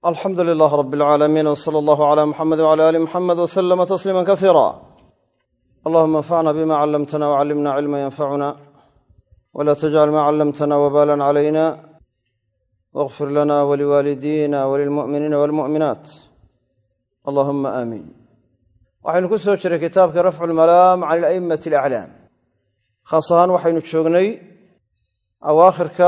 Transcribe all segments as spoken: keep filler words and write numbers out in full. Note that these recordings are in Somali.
alxamdu lilaah rab اlcaalamiin wsala allahu cala muxamed wcala ali muxamed wslama tasliima kaiira allahuma anfacna bima callamtana wcallimna cilma yanfacuna wla tajcal ma callamtana wbalan calayna wاغfir lana waliwaalidina walilmu'miniina walmu'minaat allahuma aamiin waxaynu ku soo jiray kitaabka rafcu lmalaam can ila'immati alaclaam khaas ahaan waxaynu joognay awaakhirka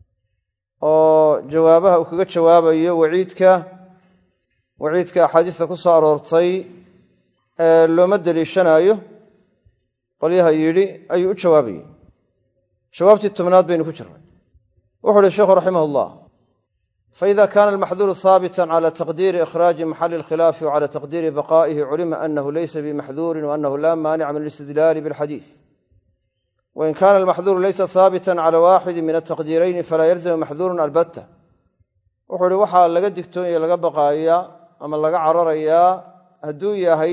oo jawaabaha uu kaga jawaabayo waciidka waciidka axaadiista ku soo aroortay ee looma deliishanaayo qolyaha yidhi ayuu u jawaabayey jawaabtii tobnaad baynu ku jirnay wuxuu uhi sheikhu raximah ullah faida kana almaxduuru haabitan cala taqdiiri ikhraaji maxali alkhilaafi wacala taqdiiri baqaa'ihi culima anahu laysa bimaxduurin waanahu laa maanica min alistidlaali bilxadiis wain kana almaxduuru laysa haabitan cala waaxidi min altaqdiirayni falaa yalzamu maxduurun albatta wuxuu ihi waxaa laga digtoonaya laga baqaayaa ama laga cararayaa hadduu yahay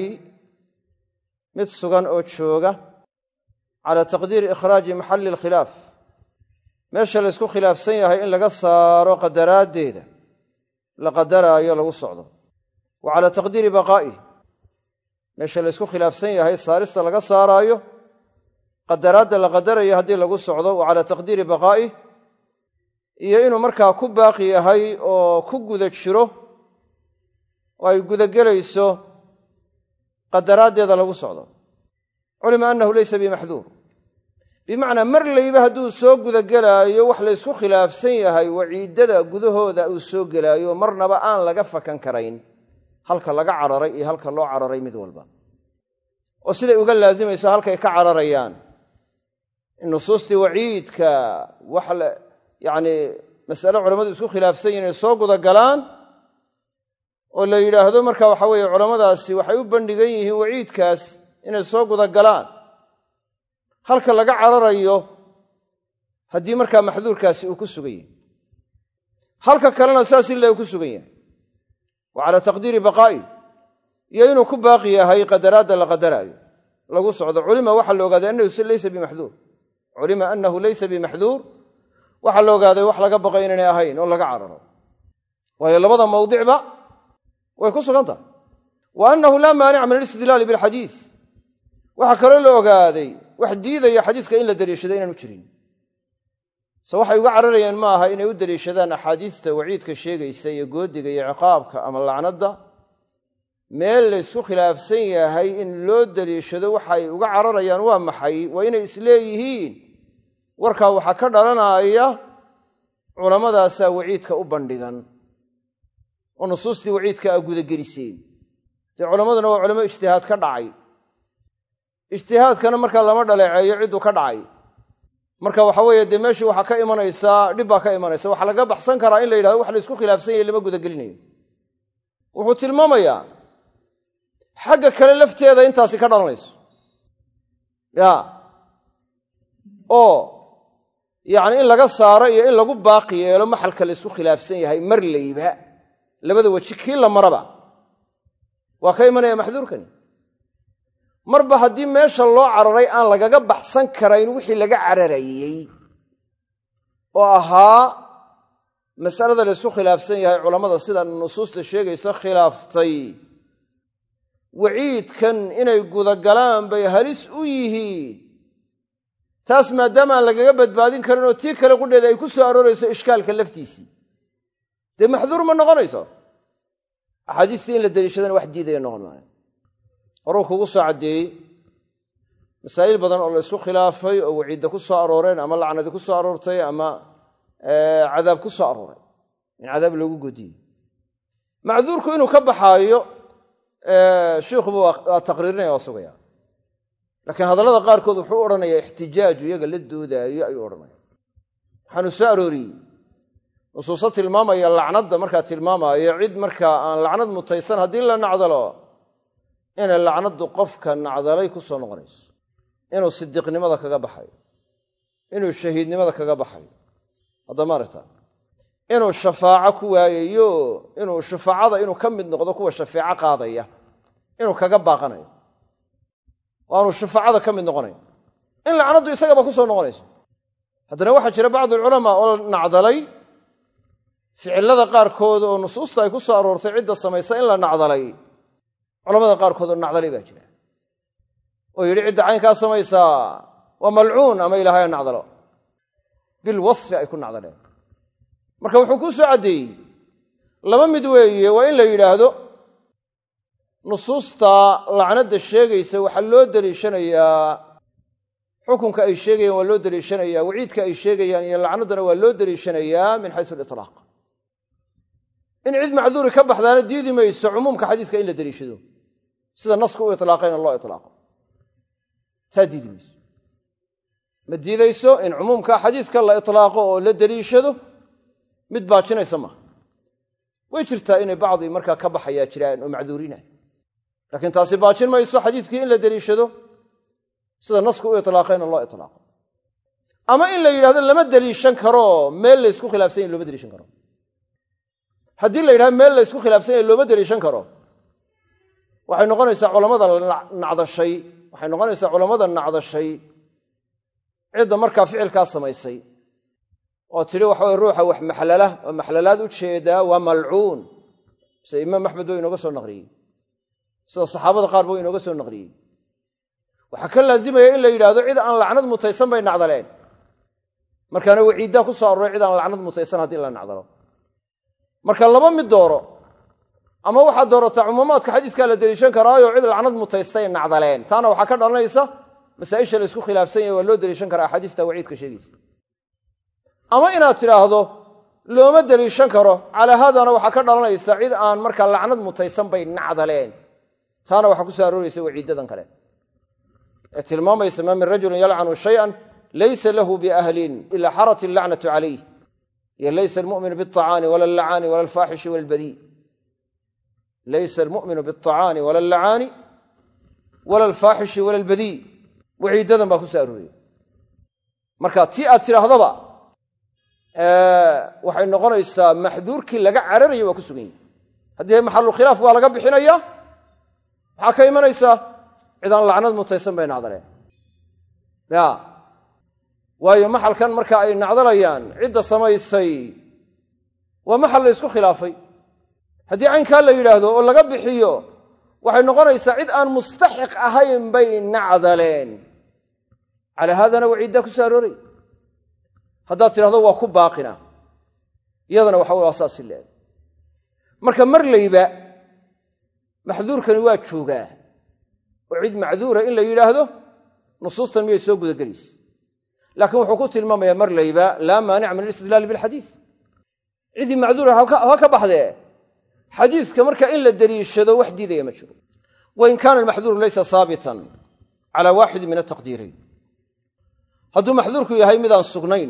mid sugan oo jooga cala taqdiiri ikhraaji maxali alkhilaaf meesha la ysku khilaafsan yahay in laga saaro qadaraaddeeda la qadaraayo lagu socdo wa cala taqdiiri baqaa'ihi meesha la ysku khilaafsan yahay saarista laga saaraayo qadaraadda la qadarayo haddii lagu socdo wa cala taqdiiri baqaa'ih iyo inuu markaa ku baaqi yahay oo ku guda jiro oo ay gudagelayso qadaraaddeeda lagu socdo culima annahu laysa bimaxduur bimacnaa mar layba hadduu soo gudagelaayo wax la ysku khilaafsan yahay waciiddada gudahooda uu soo gelaayo marnaba aan laga fakan karayn halka laga cararay iyo halka loo cararay mid walba oo siday uga laasimayso halkay ka cararayaan in nusuustii waciidka wax yacni masale culammadu isku khilaafsan yihin inay soo gudagalaan oo la yidhaahdo marka waxa weeye culammadaasi waxay u bandhigan yihiin waciidkaas inay soo gudagalaan halka laga cararayo haddii markaa maxduurkaasi uu ku sugan yahay halka kalena saas ila uu ku sugan yahay wa cala taqdiiri baqaa'i iyo inuu ku baaqi yahay qadaraadda la qadaraayo lagu socdo culima waxaa la ogaaday annahu laysa bimaxduur culima annahu laysa bimaxduur waxaa la ogaaday wax laga baqay inaynay ahayn oo laga cararo waayo labada mawdicba way ku sugan tahay wa annahu laa maanica min alistidlaali bilxadiis waxaa kaloo la ogaaday wax diidaya xadiiska in la deliishado inaanu jirin se waxay uga cararayeen ma aha inay u deliishadaan axaadiista waciidka sheegaysa iyo goodiga iyo ciqaabka ama lacnadda meel la ysku khilaafsan yahay in loo deliishado waxay uga cararayaan waa maxay waa inay isleeyihiin warkaa waxaa ka dhalanaya culammadaasaa waciidka u bandhigan oo nusuustii waciidka a gudageliseen dee culammaduna waa culamo ijtihaad ka dhacay ijtihaadkana markaa lama dhaleeceeyo cidduu ka dhacay marka waxa weeye dee meeshii waxaa ka imanaysaa dhib baa ka imanaysa waxaa laga baxsan karaa in la yidhahdo wax la ysku khilaafsan yahay lama gudagelinayo wuxuu tilmaamayaa xagga kale lafteeda intaasi ka dhalanayso ya oo yacni in laga saaro iyo in lagu baaqi yeelo maxalka la ysku khilaafsan yahay mar layba labada weji kii la maraba waa ka imanaya maxduurkani marba haddii meesha loo cararay aan lagaga baxsan karayn wixii laga cararayey oo ahaa masalada la ysku khilaafsan yahay culammada sida nusuusta sheegaysa khilaaftay waciidkan inay gudagalaan bay halis u yihiin taas maadaama aan lagaga badbaadin karin oo tii kale qudheeda ay ku soo aroorayso ishkaalka laftiisii dee maxduur ma noqonayso axaadiistii in la deliishadana wax diidaya noqon maayo horuu kugu soo caddeeyey masaa'il badan oo la ysku khilaafay oo waciidda ku soo arooreen ama lacnadi ku soo aroortay ama cadaab ku soo arooray in cadaab loogu godiyey macduurku inuu ka baxaayo shiikhuba waa taqriirinaya waa sugaya laakiin hadallada qaarkood wuxuu odhanayaa ixtijaaju iyaga la doodaayo ayuu odhanaya waxaanu soo arooriyey nusuuso tilmaamaya lacnadda markaa tilmaamaayo cid markaa aan lacnad mutaysan haddii la nacdalo inay lacnaddu qofka nacdalay ku soo noqonayso inuu sidiiqnimada kaga baxayo inuu shahiidnimada kaga baxayo haddama aragta inuu shafaaco ku waayayo inuu shufaacada inuu ka mid noqdo kuwa shafeeco qaadaya inuu kaga baaqanayo waanuu shufaacada ka mid noqonayo in lacnaddu isagaba ku soo noqonayso haddana waxaa jira bacdu alculamaa oo nacdalay ficilada qaarkood oo nusuusta ay ku soo aroortay cidda samaysa in la nacdalay culamada qaarkood oo nacdalay baa jira oo yidhi cidda caynkaa samaysaa waa malcuun ama ilaahay ha nacdalo bilwasfi ay ku nacdaleen marka wuxuu ku soo caddeeyey laba mid weeye waa in la yidhaahdo nusuusta lacnadda sheegaysa waxaa loo deliishanayaa xukunka ay sheegayaan waa loo deliishanayaa waciidka ay sheegayaan iyo lacnaddana waa loo deliishanayaa min xaysu aliطlaaq in cid macduuri ka baxdaana diidi mayso cumuumka xadiiska in la deliishado sida nasku u ilaaqayna loo ilaaqo taa diidi mayso ma diidayso in cumuumka xadiiska la ilaaqo oo la deliishado mid baajinaysa maaha way jirtaa inay bacdi markaa ka baxayaa jiraan oo macduurina laakiin taasi baajin mayso xadiiskii in la deliishado sida nasku u ilaaqayna loo ilaaqo ama in la yidhahdo lama deliishan karo meel la ysku khilaafsan yahin looma deliishan karo haddii la yidhahdo meel la ysku khilaafsan yahin looma deliishan karo waxay noqonaysaa culamada nacdashay waxay noqonaysaa culammada nacdashay cidda markaa ficilkaa samaysay oo tidhi waxa weye ruuxa wax maxlala oo maxlalaad u jeedaa waa malcuun sida imaam axmed buu inooga soo naqliyey sida saxaabada qaar buu inooga soo naqliyey waxaa ka laazimaya in la yidhaahdo cid aan lacnad mutaysan bay nacdaleen markaana waciiddaa ku soo aroray cid aan lacnad mutaysan haddii la nacdalo marka laba mid dooro ama waxaad doorataa cumuumaadka xadiiskaa la deliishan karaayo cid lacnad mutaystay nacdaleen taana waxaa ka dhalanaysa masaa'isha la isku khilaafsan yahay waa loo deliishan karaa axaadiista waciidka sheegaysa ama inaad tidhaahdo looma deliishan karo calaa haadana waxaa ka dhalanaysa cid aan markaa lacnad mutaysan bay nacdaleen taana waxaa ku soo arooraysa waciiddadan kale ee tilmaamaysa maa min rajulin yalcanu shayan laysa lahu biahlin ila xarat illacnatu calayh iyo laysa almu'minu biacaani wala allacaani wala alfaaxishi wala albadii laysa almu'minu biacaani wala allacaani wala alfaaxishi wala albadii waciiddadan baa ku soo arooraya marka tii aad tidhaahdaba waxay noqonaysaa maxduurkii laga cararayo waa ku sugan yahi haddii maxalu khilaaf waa laga bixinaya maxaa ka imanaysaa cidaan lacnad mutaysan bay nacdaleen ya waayo maxalkan marka ay nacdalayaan cidda samaysay waa maxal la isku khilaafay haddii caynkaa la yidhaahdo oo laga bixiyo waxay noqonaysaa cid aan mustaxiq ahayn bay nacdaleen calaa haadana waciiddaa ku soo arooray haddaad tidhahdo waa ku baaqina iyadana waxa waa saasi leeg marka mar layba maxduurkani waa joogaa oo cid macduura in la yidhaahdo nusuustan miyay soo gudagelaysa laakiin wuxuu ku tilmaamayaa mar layba laa maanica min alistidlaali bilxadiis ciddii macduura ha ka baxdee xadiiska marka in la deliishado wax diidaya ma jiro wain kaana almaxduuru laysa haabitan cala waaxidin min ataqdiirayn hadduu maxduurku yahay midaan sugnayn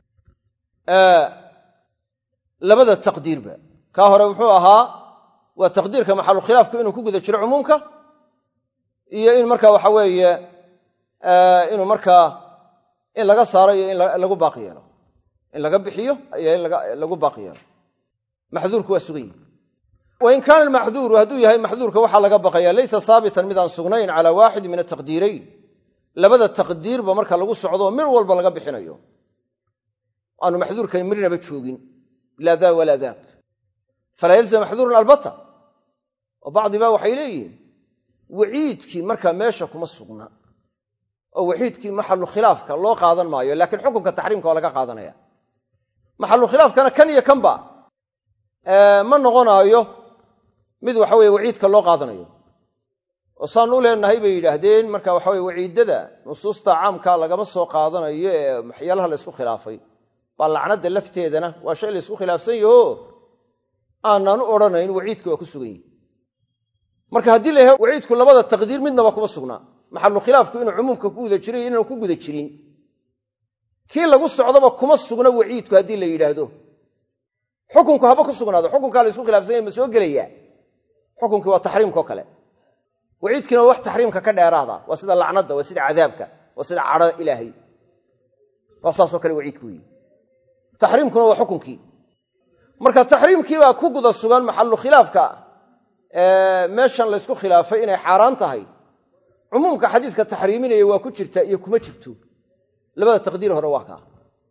labada taqdiirba kaa hore wuxuu ahaa waa taqdiirka maxalu khilaafku inuu ku guda jiro cumuumka iyo in markaa waxa weeye inuu markaa in laga saaro iyo in lagu baaqi yeelo in laga bixiyo iyo in lagu baaqi yeelo maxduurku waa sugan yihi wain kaana almaxduuru hadduu yahay maxduurka waxaa laga baqaya laysa haabitan midaan sugnayn calaa waaxidin min ataqdiirayn labada taqdiirba marka lagu socdo mir walba laga bixinayo aanu maxduurkani mirnaba joogin laa daa walaa daak falaa yalzam maxduurun albata oo bacdiba waxay leeyihiin waciidkii markaa meesha kuma sugna oo waciidkii maxalu khilaafka loo qaadan maayo laakiin xukunka taxriimka waa laga qaadanaya maxalu khilaafkana kan iyo kanba ma noqonaayo mid waxa weye waciidka loo qaadanayo oo saan u leenahay bay yidhaahdeen marka waxa weye waciiddada nusuusta caamka lagama soo qaadanayo ee waxyaalaha la ysku khilaafay baa lacnadda lafteedana waa shay la ysku khilaafsan yaho aanaan u odhanayn waciidka waa ku sugan yihi marka haddii la yahay waciidku labada taqdiir midnaba kuma sugnaa maxalu khilaafku inuu cumuumka ku guda jiray inaan ku guda jirin kii lagu socdaba kuma sugna waciidku haddii la yidhaahdo xukunku haba ku sugnaado xukunkaa la ysku khilaafsan yahay ma soo gelaya xukunkii waa taxriimkao kale waciidkiina waa wax taxriimka ka dheeraada waa sida lacnadda waa sida cadaabka waa sida cadhada ilaahay waa saasoo kale waciidku yihi taxriimkuna waa xukunkii marka taxriimkii baa ku guda sugan maxalu khilaafka meeshan la ysku khilaafay inay xaaraan tahay cumuumka xadiiska taxriiminaya waa ku jirta iyo kuma jirto labada taqdiir hore waa kaa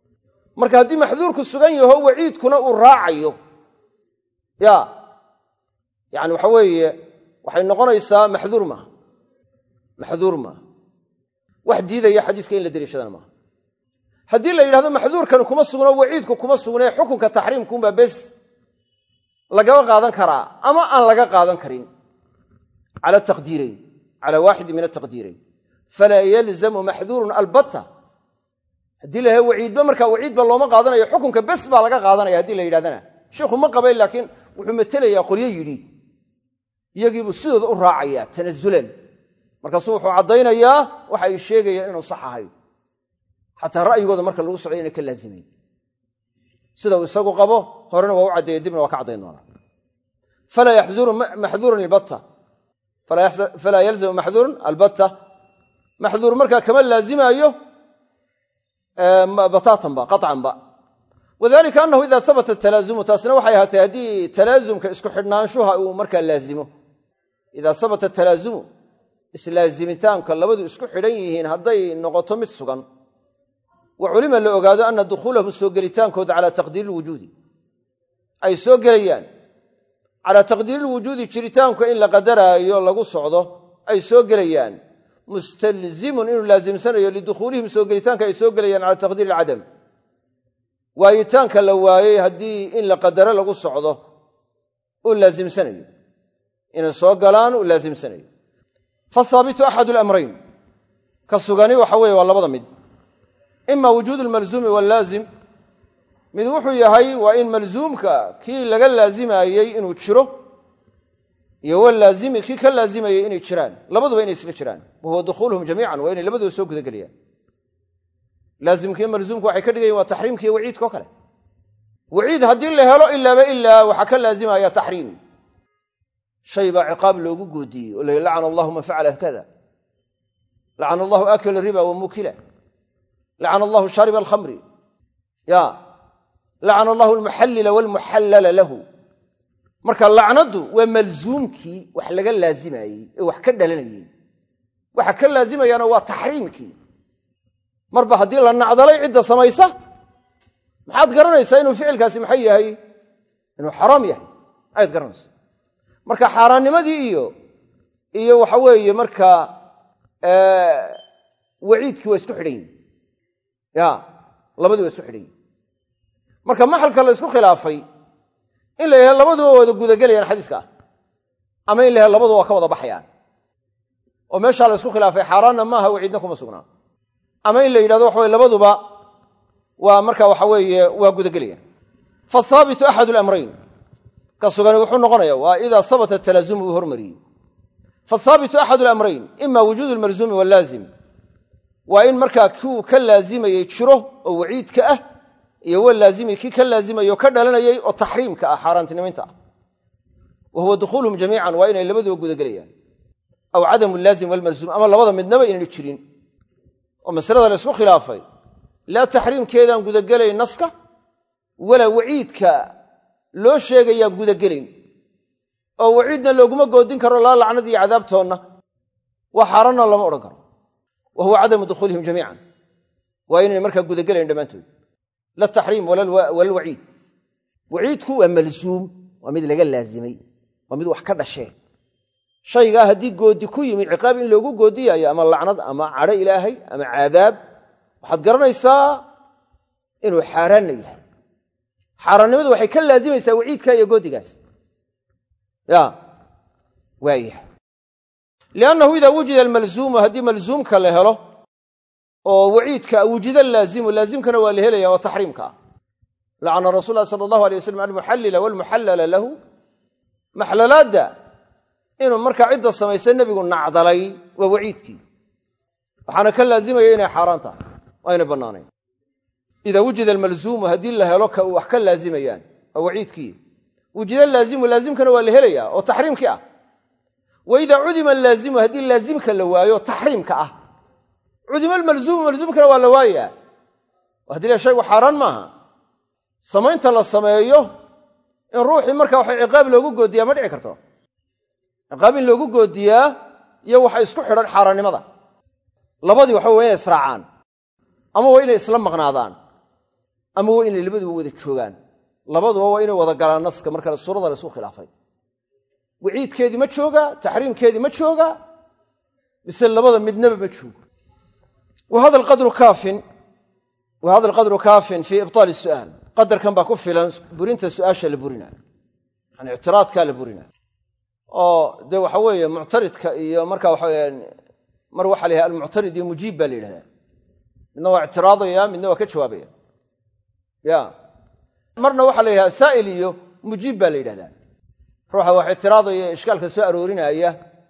marka haddii maxduurku sugan yaho waciidkuna uu raacayo ya yani waxa weeye waxay noqonaysaa maxduur maaha maxduur maaha wax diidaya xadiiska in la dariishadana maaha haddii la yidhahdo maxduurkani kuma sugno waciidku kuma sugnee xukunka taxriimkuunbaa bes lagaba qaadan karaa ama aan laga qaadan karin cala taqdiirayn cala waaxidin min ataqdiirayn falaa yalzamu maxduurun albatta haddii la yahay waciidba markaa waciidba looma qaadanayo xukunka bes baa laga qaadanaya haddii la yidhahdana sheikhu ma qabayn laakiin wuxuu matelayaa qolyo yidhi iyagiibuu sidooda u raacayaa tanasulan markaasuu wuxuu caddaynayaa waxa ay sheegayaan inuu sax ahay xataa ra'yigooda marka lagu socday inay ka laazimayn sida uu isagu qabo horena waa u caddeeye dibna waa ka caddayn doonaa falaa yaxzuru maxduurun albatta falaa yalzamu maxduurun albatta maxduur markaa kama laazimaayo bataatanba qaطcanba wadalika annahu ida habata talaazumu taasina waxay ahaatay haddii talaazumka isku xidhnaanshuha uu markaa laazimo idaa habata talaazumu islaazimitaanka labadu isku xidhan yihiin hadday noqoto mid sugan wa culima la ogaado ana dukhuulahum soo gelitaankooda calaa taqdiiri lwujuudi ay soo gelayaan calaa taqdiiri lwujuudi jiritaanku in la qadaraayo lagu socdo ay soo gelayaan mustalzimun inuu laazimsanayo lidukhuulihim soo gelitaanka ay soo gelayaan cala taqdiiri alcadam waayitaanka la waayey haddii in la qadaro lagu socdo uu laazimsanayo inay soo galaan uu laazimsanayo fathaabitu axadu alamrayn ka sugani waxa weeye waa labada mid ima wujuudu lmalzuumi wallaazim mid wuxuu yahay waa in malzuumka kii laga laazimayey inuu jiro iyo walaazimi kii ka laazimayey inay jiraan labaduba inay isla jiraan wahuwa dukhuuluhum jamiican waa inay labaduba soo gudagelayaan laazimkiiyo malzuumku waxay ka dhigayen waa taxriimka iyo waciidka oo kale waciid haddii la helo ilaaba ilaa waxaa ka laazimaya taxriim shay baa ciqaab loogu goodiyey oo la yidhi lacana allahu man facala kada lacana allahu akila riba wa mukila lacana allahu shaariba alkhamri ya lacana allahu almuxallila walmuxallala lahu marka lacnadu waa malzuumkii wax laga laazimayey ee wax ka dhalanayey waxa ka laazimayaana waa taxriimkii marba haddii la nacdalay cidda samaysa maxaad garanaysaa inuu ficilkaasi maxay yahay inuu xaraam yahay ayaad garanaysa marka xaaraannimadii iyo iyo waxa weeye markaa waciidkii waa isku xidhan yihin ya labadii waa isku xidhan yihin marka maxalka la isku khilaafay in la yahay labaduba wada gudagelayaan xadiiska ah ama in la yahay labaduba waa ka wada baxayaan oo meeshaa la isku khilaafay xaaraanna maaha waciidna kuma sugnaa ama in la yidhahdo waxa weye labaduba waa marka waxa weeye waa gudagelayaan fathaabitu axadu alamrayn ka sugani wuxuu noqonaya waa idaa habata talaazumu uu hormariyey fathaabitu axadu alamrayn ima wujuudu lmalzuumi wallaazim waa in markaa kiu ka laazimayey jiro oo waciidka ah iyo walaazimi kii ka laazimayoo ka dhalanayay oo taxriimka ah xaaraantinimaynta ah wa huwa dukhuuluhum jamiican waa inay labaduba gudagelayaan aw cadamu laazim walmalzuum ama labada midnaba inaynu jirin oo masalada la isku khilaafay laa taxriimkeedaan gudagelayn naska walaa waciidka loo sheegayaan gudagelayn oo waciidna looguma goodin karo laa lacnad iyo cadaabtoonna waa xaaraanna lama odhan karo wa huwa cadamu dukhuulihim jamiican waa inayna markaa gudagelayn dhammaantood la taxriim walwaciid waciidku waa malzuum waa mid laga laazimay waa mid wax ka dhasheen shaygaa haddii goodi ku yimi ciqaab in loogu goodiyaayo ama lacnad ama cadho ilaahay ama caadaab waxaad garanaysaa inuu xaaraanna yahay xaaraannimadu waxay ka laazimaysaa waciidka iyo goodigaas ya waayahay liannahu idaa wujida almalzuumu haddii malzuumka la helo oo waciidka wujida laazimu laazimkana waa la helaya oo taxriimka ah lacana rasul lah sala allahu alay waslam almuxallila walmuxallala lahu maxlalaadda inuu markaa cidda samaysa nebigu nacdalay waa waciidkii waxaana ka laazimaya inay xaaraan tahay waa aynay bannaanayn idaa wujida almalzuumu haddii la helo ka wax ka laazimayaan waa waciidkii wujida laazimu laazimkana waa la helayaa oo taxriimkii ah wa idaa cudima alaazimu haddii laazimka la waayo taxriimka ah cudima almalzuumu malzuumkana waa la waayaa oo haddii la shaygu xaaraan maaha samaynta la sameeyo in ruuxii markaa waxa ciqaab loogu goodiyaa ma dhici karto ciqaab in loogu goodiyaa iyo waxa isku xidhan xaaraannimada labadii waxa waa inay israacaan ama waa inay isla maqnaadaan ama waa inay labaduba wada joogaan labaduba waa inay wada galaan naska marka suurada la isku khilaafay waciidkeedii ma jooga taxriimkeedii ma jooga mise labada midnaba ma joogo وهذا القدر كاف وهذا القدر كاف في إبطال السؤال قدر كان باكو فيلان برينتا سؤاشا لبورينا يعني اعتراض كان لبورينا oo de waxa weeye muctaridka iyo marka waxa mar waxa leeyahay al-mu'tarid mujib baa leeyahay midna waa i'tiraadaya midna waa ka jawaabaya ya marna waxa leeyahay saa'il iyo mujib baa leeyahay ruuxa waxa i'tiraadaya ishkaalka soo aroorinaya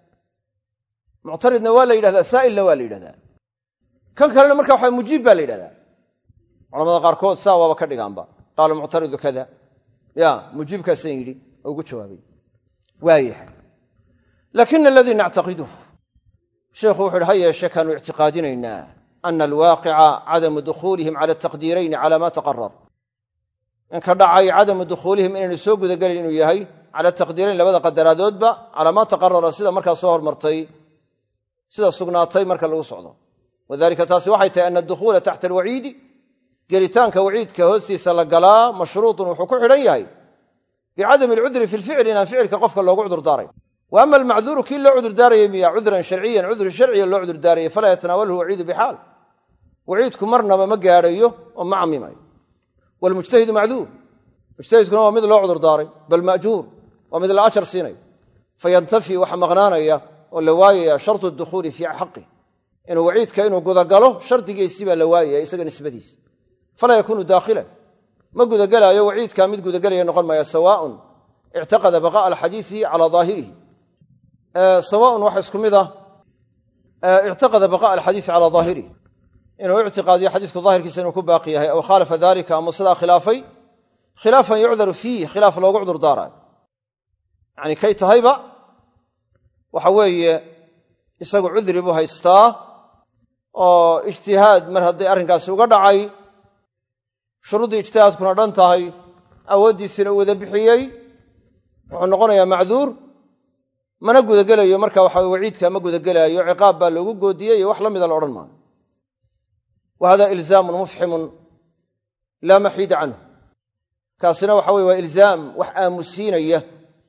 mu'taridna waa leeyahay saa'ilna waa leeyahay kan kalena marka waxa mujib baa leeyahay culimada qaar kood saa waaba ka dhigaanba qaal mu'tarid kada ya mujibka san yiri ugu jawaabay وايه لكن الذي نعتقده شيخ وحر هيا شكان اعتقادنا أن الواقع عدم دخولهم على التقديرين على ما تقرر إن كدعي عدم دخولهم إن السوق ذا قال إنه يهي على التقديرين لبدا قدرات دودبا على ما تقرر سيدا مركز صهر مرتي سيدا سقناطي مركز الوصعد وذلك تاسي وحيت أن الدخول تحت الوعيد قريتان كوعيد كهوسي سلقلا مشروط وحكو حريهي بعدم العذر في الفعل إن فعل كقفك الله عذر داري وأما المعذور كي له عذر داري يميا عذرا شرعيا عذر شرعيا له عذر داري فلا يتناوله وعيد بحال وعيدكم مرنا ما مقاريه وما عميماي والمجتهد معذور مجتهد كنا مثل له عذر داري بل مأجور ومثل عشر سنين فينتفي وحمغنانا واللواية شرط الدخول في حقه إنه وعيد كأنه قد قاله شرط يسيب اللواية يسجن نسبتيس فلا يكون داخلا ما قد قال يا وعيد كامل قد قال ينقل ما سواء اعتقد بقاء الحديث على ظاهره آه سواء وحسكم إذا آه اعتقد بقاء الحديث على ظاهره إنه اعتقاد حديث ظاهر كسن يكون باقية أو خالف ذلك أو مصدى خلافي خلافا يعذر فيه خلاف لو يعذر دارا يعني كي تهيبة وحوي يساق عذر بها يستا أو اجتهاد من هذه أرنكاس وقدعي شروط اجتهاد كنا دنتهي أودي سنة وذا بحيي وحنقونا معذور ما نقول ذا قليا مركا وحوي وعيدك ما قول ذا قليا عقاب بالو قوديا وحلم ذا العرمان وهذا إلزام مفحم لا محيد عنه كاسنا وحوي وإلزام وحامسين إياه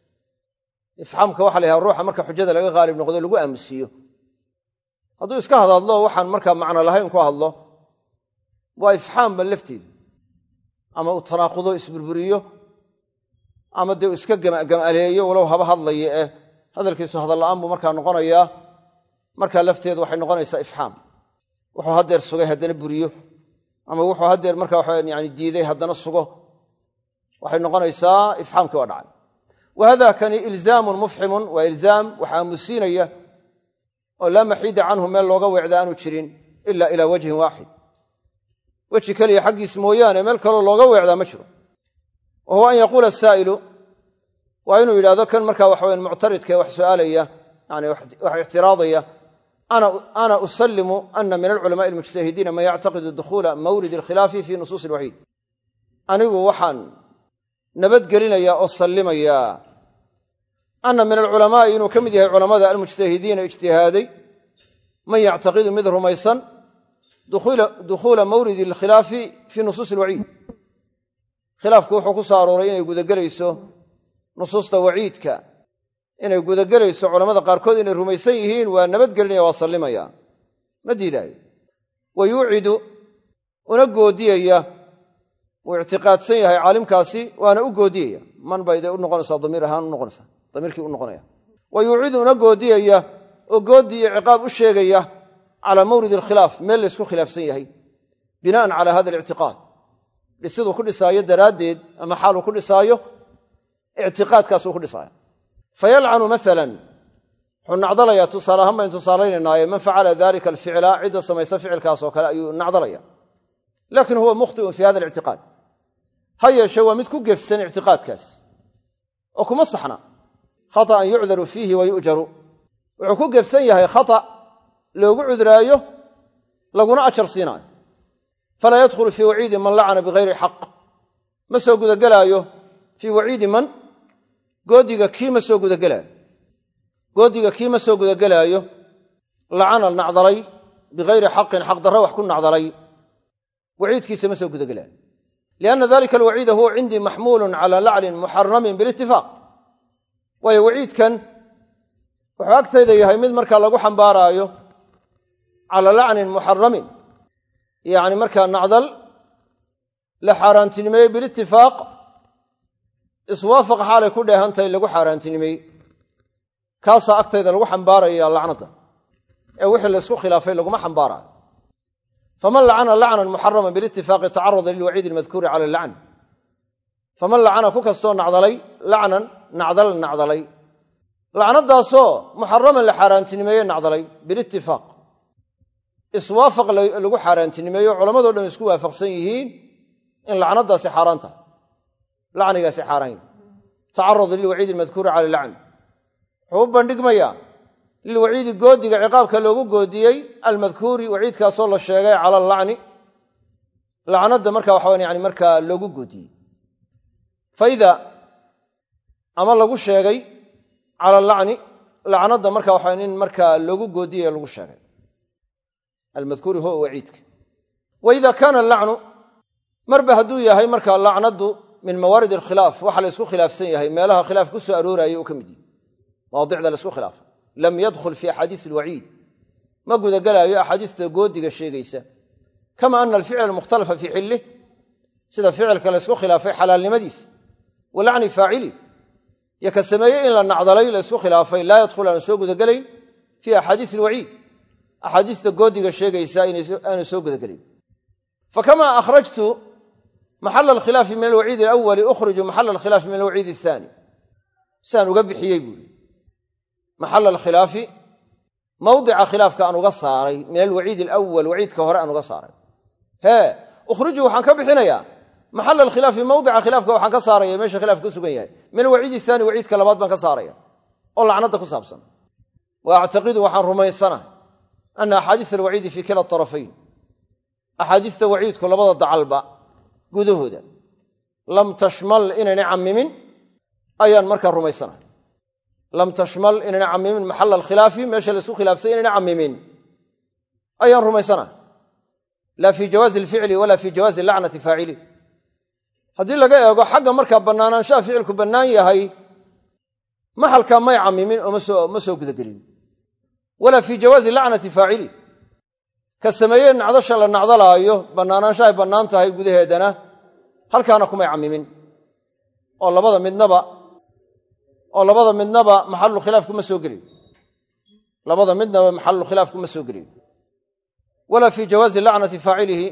يفهمك وحليها الروح مركا حجة لغا غالب نقول لغو أمسيه هذا يسكى هذا الله وحن مركا معنا لهين كواه الله وإفحام باللفتي أما التناقض إسبربريه أما دو إسكا جماليه ولو هبا هضلي هذا الكيس هذا الأمر مركا نقول إياه مركا لفتي وحين نقول إيسا إفحام وحو هدير السوغي هدين بريو أما وحو هدير مركا وحين يعني الديدي هدين السوغي وحين نقول إيسا إفحام كوادعان وهذا كان إلزام مفحم وإلزام وحامسين إياه ولا محيد عنه من اللغة وإعدان وشرين إلا إلى وجه واحد وجه كلي حق اسمويان ملك اللغة وإعدان مشروع وهو أن يقول السائل وإنه إلى ذكر مركا وحوين معترض كوح سؤالية يعني وحي اعتراضية أنا أنا أسلم أن من العلماء المجتهدين ما يعتقد الدخول مورد الخلاف في نصوص الوحيد أنا وحن نبت قلنا يا أسلم يا أن من العلماء إنه كم ذي علماء المجتهدين اجتهادي من يعتقد مثل رميصا دخول دخول مورد الخلاف في نصوص الوعيد خلاف كوحو كسارورين يقول قليسو نصوص وعيدك إن يقول قليسو علماء قاركود إن الرميسيهين ونبت قلنا يا وسلم يا مدي ذلك ويوعد ونقو ديا واعتقاد سيها عالم كاسي وانا اقوديه من بايده نقنصا ضمير هان نقنصا ضميركي نقنيا ويعيد نقوديه اقوديه عقاب الشيغيه على مورد الخلاف ما اللي اسكو خلاف سيهي بناء على هذا الاعتقاد لسيدو كل سايه دراديد اما حاله كل سايه اعتقاد كاسو كل سايه فيلعن مثلا حنعضليا تصالها هم انتصالين من فعل ذلك الفعل عده سميس فعل كاسو كلا نعضليا لكن هو مخطئ في هذا الاعتقاد هيا شو مد كو قفسن اعتقاد كاس وكما صحنا خطأ يعذر فيه ويؤجر وكو قفسن يهي خطأ لو عذرايو لقنا أجر سيناي فلا يدخل في وعيد من لعن بغير حق ما سو قد قلايو في وعيد من قوديغا كي ما سو قد قلايو قوديغا كي ما سو قد قلايو لعن النعذري بغير حق حق دروح كن نعذري وعيد كيسه ما سو قد قلايو lianna dalika alwaciida huwa cindii maxmuulun cala lacnin muxaramin bilitifaaq waayo waciidkan wuxuu agtayda yahay mid markaa lagu xambaaraayo cala lacnin muxaramin yacni markaa nacdal la xaaraantinimeeyey bilitifaaq iswaafaq xaalay ku dheehantahay lagu xaaraantinimeeyey kaasaa agtayda lagu xambaaraya lacnadda ee wixii laysku khilaafay laguma xambaaraayo faman lacana lacnan muxaraman bilitifaaqi tacarada lilwaciidi almadkuuri cala allacn faman lacana ku kastoo nacdalay lacnan nacdal nacdalay lacnadaasoo muxaraman la xaaraantinimeeye nacdalay bilitifaaq iswaafaq lagu xaaraantinimeeyo culammadoo dhan isku waafaqsan yihiin in lacnadaasi xaaraan tahay lacnigaasi xaaraan yahay tacarada lilwaciidi almadkuuri cala allacn wuxuu u bandhigmayaa lilwaciidi goodiga ciqaabka loogu goodiyey almadkuuri waciidkaasoo la sheegay cala allacni lacnadda marka waxawan yani markaa loogu goodiyey faida ama lagu sheegay cala allacni lacnadda marka waxaa in markaa loogu goodiyey lagu sheegay almadkuuri huwa waciidka waida kaana allacnu marba hadduu yahay marka lacnaddu min mawaarid alkhilaaf waxa la isku khilaafsan yahay meelaha khilaaf ku soo arooraya uu ka mid yahay mawaadicda la isku khilaafay lam yadkhul fi axaadiis alwaciid ma gudagelaayo axaadiista goodiga sheegaysa kama ana alficla almukhtalafa fii xillih sida ficilka la isku khilaafay xalaalnimadiis wa lacni faacili iyo ka sameeyey in la nacdalay la isku khilaafay laa yadkhul aanu soo gudagelayn fii axaadiis alwaciid axaadiista goodiga sheegaysa aanu soo gudagelayn fakama akhrajtu maxala alkhilaafi min alwaciid alawali ukhriju maxala alkhilaafi min alwaciid athani siaan uga bixiyey buuri maxal alkhilaafi mawdica khilaafka aan uga saaray min alwaciid alawal waciidka hore aan uga saaray hee ukhriju waxaan ka bixinayaa maxal alkhilaafi mawdica khilaafka waxaan ka saaraya meesha khilaafka ku sugan yahay min alwaciid athani waciidka labaad baan ka saaraya oo lacnadda ku saabsan wa actaqidu waxaan rumaysanahay ana axaadiis alwaciidi fii kila tarafayn axaadiista waciidku labada dacalba gudahooda lam tashmal inaynay cammimin ayaan markaa rumaysanahay lam tashmal inayna cammimin maxala alkhilaafi meesha laisku khilaafsay inayna cammimin ayaan rumaysanahay laa fii jawaazi alficli walaa fii jawaazi lacnati faacili haddii laga eego xagga markaa bannaanaanshaha ficilku bannaan yahay maxalkaa may cammimin oo ma soo gudagelin walaa fii jawaazi lacnati faacili ka sameeye nacdasha la nacdalaayo bannaanaanshahay bannaan tahay gudaheedana halkaana kumay cammimin oo labada midnaba oo labada midnaba maxalu khilaaf kuma soo gelin labada midnaba maxalu khilaaf kuma soo gelin walaa fii jawaazi lacnati faacilihi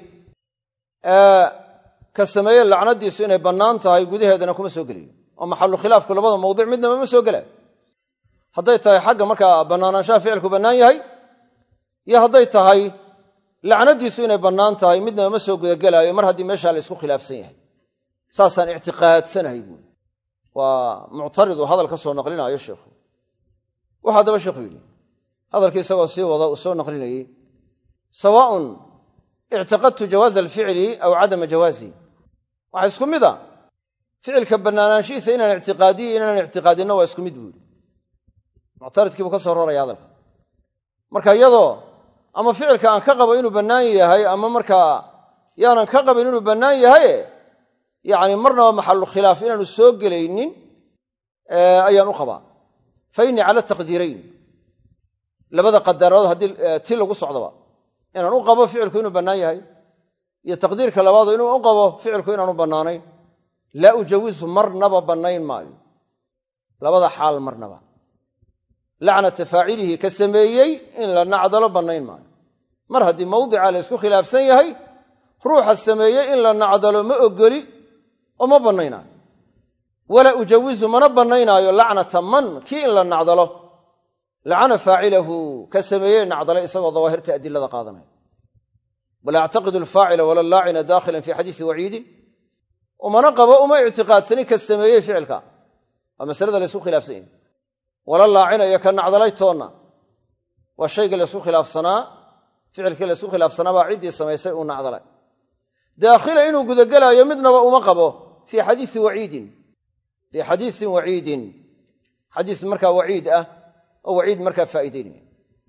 ka sameeye lacnadiisu inay bannaan tahay gudaheedana kuma soo gelin oo maxalu khilaafku labada mawdic midnaba ma soo gelay hadday tahay xagga markaa bannaanaanshaha ficilku bannaan yahay iyo hadday tahay lacnadiisu inay bannaan tahay midnaba ma soo gudagelaayo mar haddii meeshaa la isku khilaafsan yahay saasaan ictiqaadsanahay buui waa muctaridu hadal ka soo naqlinaayo sheikhu wuxuu haddaba sheikhu yidhi hadalkii isagoo sii wada uu soo naqlinayey sawaaءun ictiqadtu jawaaza alficli aw cadama jawaazihi waxaa isku mid a ficilka bannaanaanshihiisa inaan ictiqaadiyo inaan ictiqaadinno waa isku mid buu yidhi muctaridkii buu ka soo roraya hadalka marka iyadoo ama ficilka aan ka qabo inuu bannaan yahay ama markaa yaanan ka qabin inuu bannaan yahaye yacni marnaba maxalu khilaaf inaanu soo gelaynin ayaan u qabaa fa innii cala taqdiirayn labada qadaradood haddii ti lagu socdaba inaan u qabo ficilku inuu bannaan yahay iyo taqdiirka labaadu inuu u qabo ficilku inaanu bannaanayn laa ujawisu marnaba bannayn maayo labada xaal marnaba lacnata faacilihi ka sameeyey in la nacdalo bannayn maayo mar haddii mawdica la isku khilaafsan yahay ruuxa sameeyey in la nacdalo ma ogoli oo ma bannaynaayo walaa ujawizu mana bannaynaayo lacnata man kii in la nacdalo lacana faacilahu ka sameeyey nacdalay isagoo dawaahirta adilada qaadanaya bal actaqidu alfaacila wala laacina daakhilan fii xadiisi waciidin umana qabo uma ictiqaadsanin ka sameeyey ficilka waa masalada la ysku khilaafsan yahay wala laacina iyo ka nacdalay toonna waa shayga la ysku khilaafsanaa ficilkii la ysku khilaafsanaa baa ciddii samaysay uu nacdalay daakhila inuu gudagelaayo midnaba uma qabo fii xadiisi waciidin fii xadiisin waciidin xadiis markaa waciid ah oo waciid markaa faa'iidaynaya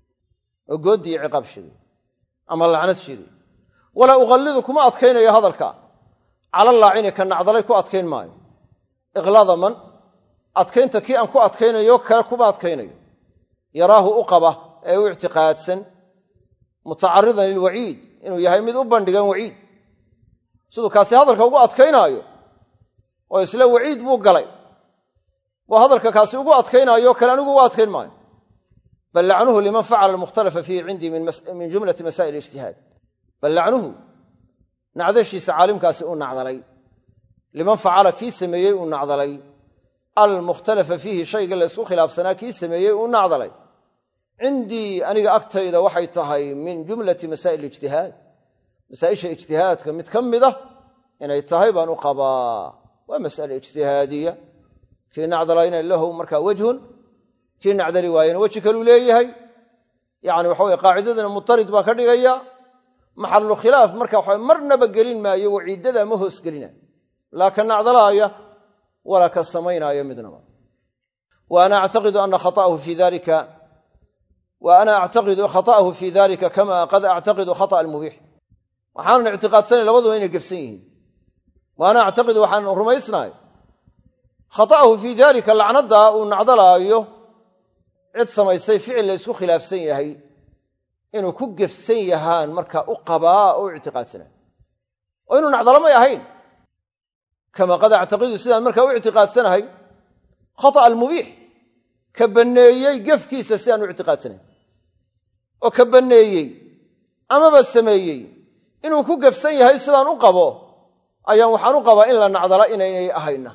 oo gooddi iyo ciqaab sheegay ama lacnad sheegay walaa uqallidu kuma adkaynayo hadalka cala laacini ka nacdalay ku adkayn maayo iqlaada man adkaynta kii aan ku adkaynayo kale kuma adkaynayo yaraahu u qaba ee u ictiqaadsan mutacaridan lilwaciid inuu yahay mid u bandhigan waciid siduu kaasi hadalka ugu adkaynaayo oo isla waciid buu galay waa hadalka kaasi ugu adkaynaayo kale anigu ugu adkayn maayo bal lacnuhu liman facala almukhtalafa fiihi cindii min jumlati masaa'il ijtihaad bal lacnuhu nacdashiisa caalimkaasi uu nacdalay liman facala kii sameeyey uu nacdalay almukhtalafa fiihi shayga la isku khilaafsanaa kii sameeyey uu nacdalay cindii aniga agtayda waxay tahay min jumlati masaa'il ijtihaad masaa'isha ijtihaadka mid ka mid ah inay tahay baan u qabaa waa mas'ale ijtihaadiya kii nacdalayna lahu markaa wejhun kii nacdali waayena weji kaluu leeyahay yani waxa weye qaacidadana mutarid baa ka dhigaya maxalu khilaaf marka waxa marnaba gelin maayo waciidada ma hoos gelinayo laa ka nacdalaaya walaa ka samaynaayo midnaba wa ana actaqidu ana khata'ahu fi dalika wa ana actaqidu khata'ahu fi dalika kama qad actaqidu khata'a almubiix waxaanan ictiqaadsanay labaduba inay gefsan yihiin wa ana actaqidu waxaan rumaysnahay khata'ahu fii dalika lacnaddaa uu nacdalaayo cid samaysay ficil la isku khilaafsan yahay inuu ku gefsan yahaan marka u qabaa oo u ictiqaadsanayo oo inuu nacdalo may ahayn kama qad actaqidu sidaan markaa u ictiqaadsanahay khata'a almubiix ka banneeyey gefkiisa sidaan u ictiqaadsanahay oo ka banneeyey amaba sameeyey inuu ku gefsan yahay sidaan u qabo ayaan waxaan u qabaa in la nacdala inaynay ahayna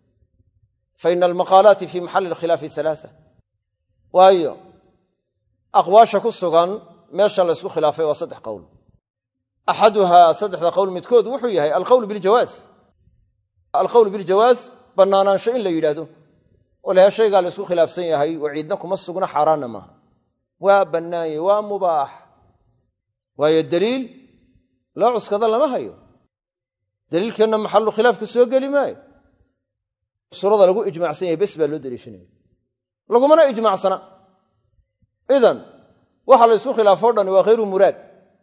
fa ina almaqaalaati fii maxalli alkhilaafi alaaa waayo aqwaasha ku sugan meesha la ysku khilaafay waa saddex qowl axaduhaa saddexda qowl midkood wuxuu yahay alqowl biljawaas alqowl biljawaas bannaanaansho in la yidhaahdo oo laha shaygaa la ysku khilaafsan yahay waciidna kuma sugna xaaraanna maaha waa bannaanye waa mubaax waayo daliil loo cuskada lama hayo daliilkeenna maxallu khilaafka soo geli maayo suurada lagu ijmaacsan yahay bes baa loo daliishanaya lagumana ijmaacsana idan waxa la ysku khilaafo o dhan waa hayru muraad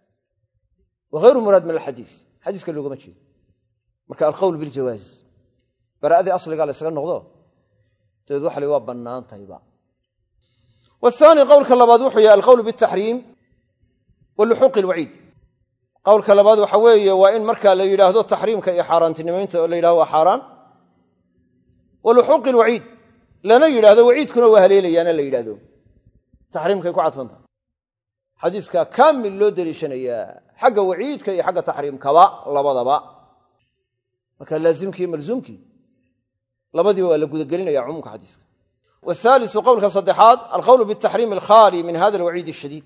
waa hayru muraad min alxadiis xadiiska loogama jeedo marka alqowl biljawaaz bara'adii asligaa la ysaga noqdo dabeed waxa la waa bannaan tahayba waathaani qowlka labaad wuxuu yahay alqowl biltaxriim wa luxuuqi alwaciid qowlka labaad waxa weeye waa in markaa la yidhaahdo taxriimka iyo xaaraantinimaynta oo la yidhahdo waa xaaraan wa luxuuqi alwaciid lana yidhaahdo waciidkuna waa haleelayaana la yidhahdo taxriimkay ku cadfantaha xadiiskaa kaamil loo deliishanayaa xagga waciidka iyo xagga taxriimkaba labadaba marka laazimkii iyo malzuumkii labadiiba waa la gudagelinaya cumuumka xadiiska waathaalisu qowlka saddexaad alqowlu biltaxriim alkhaali min hada alwaciid ashadiid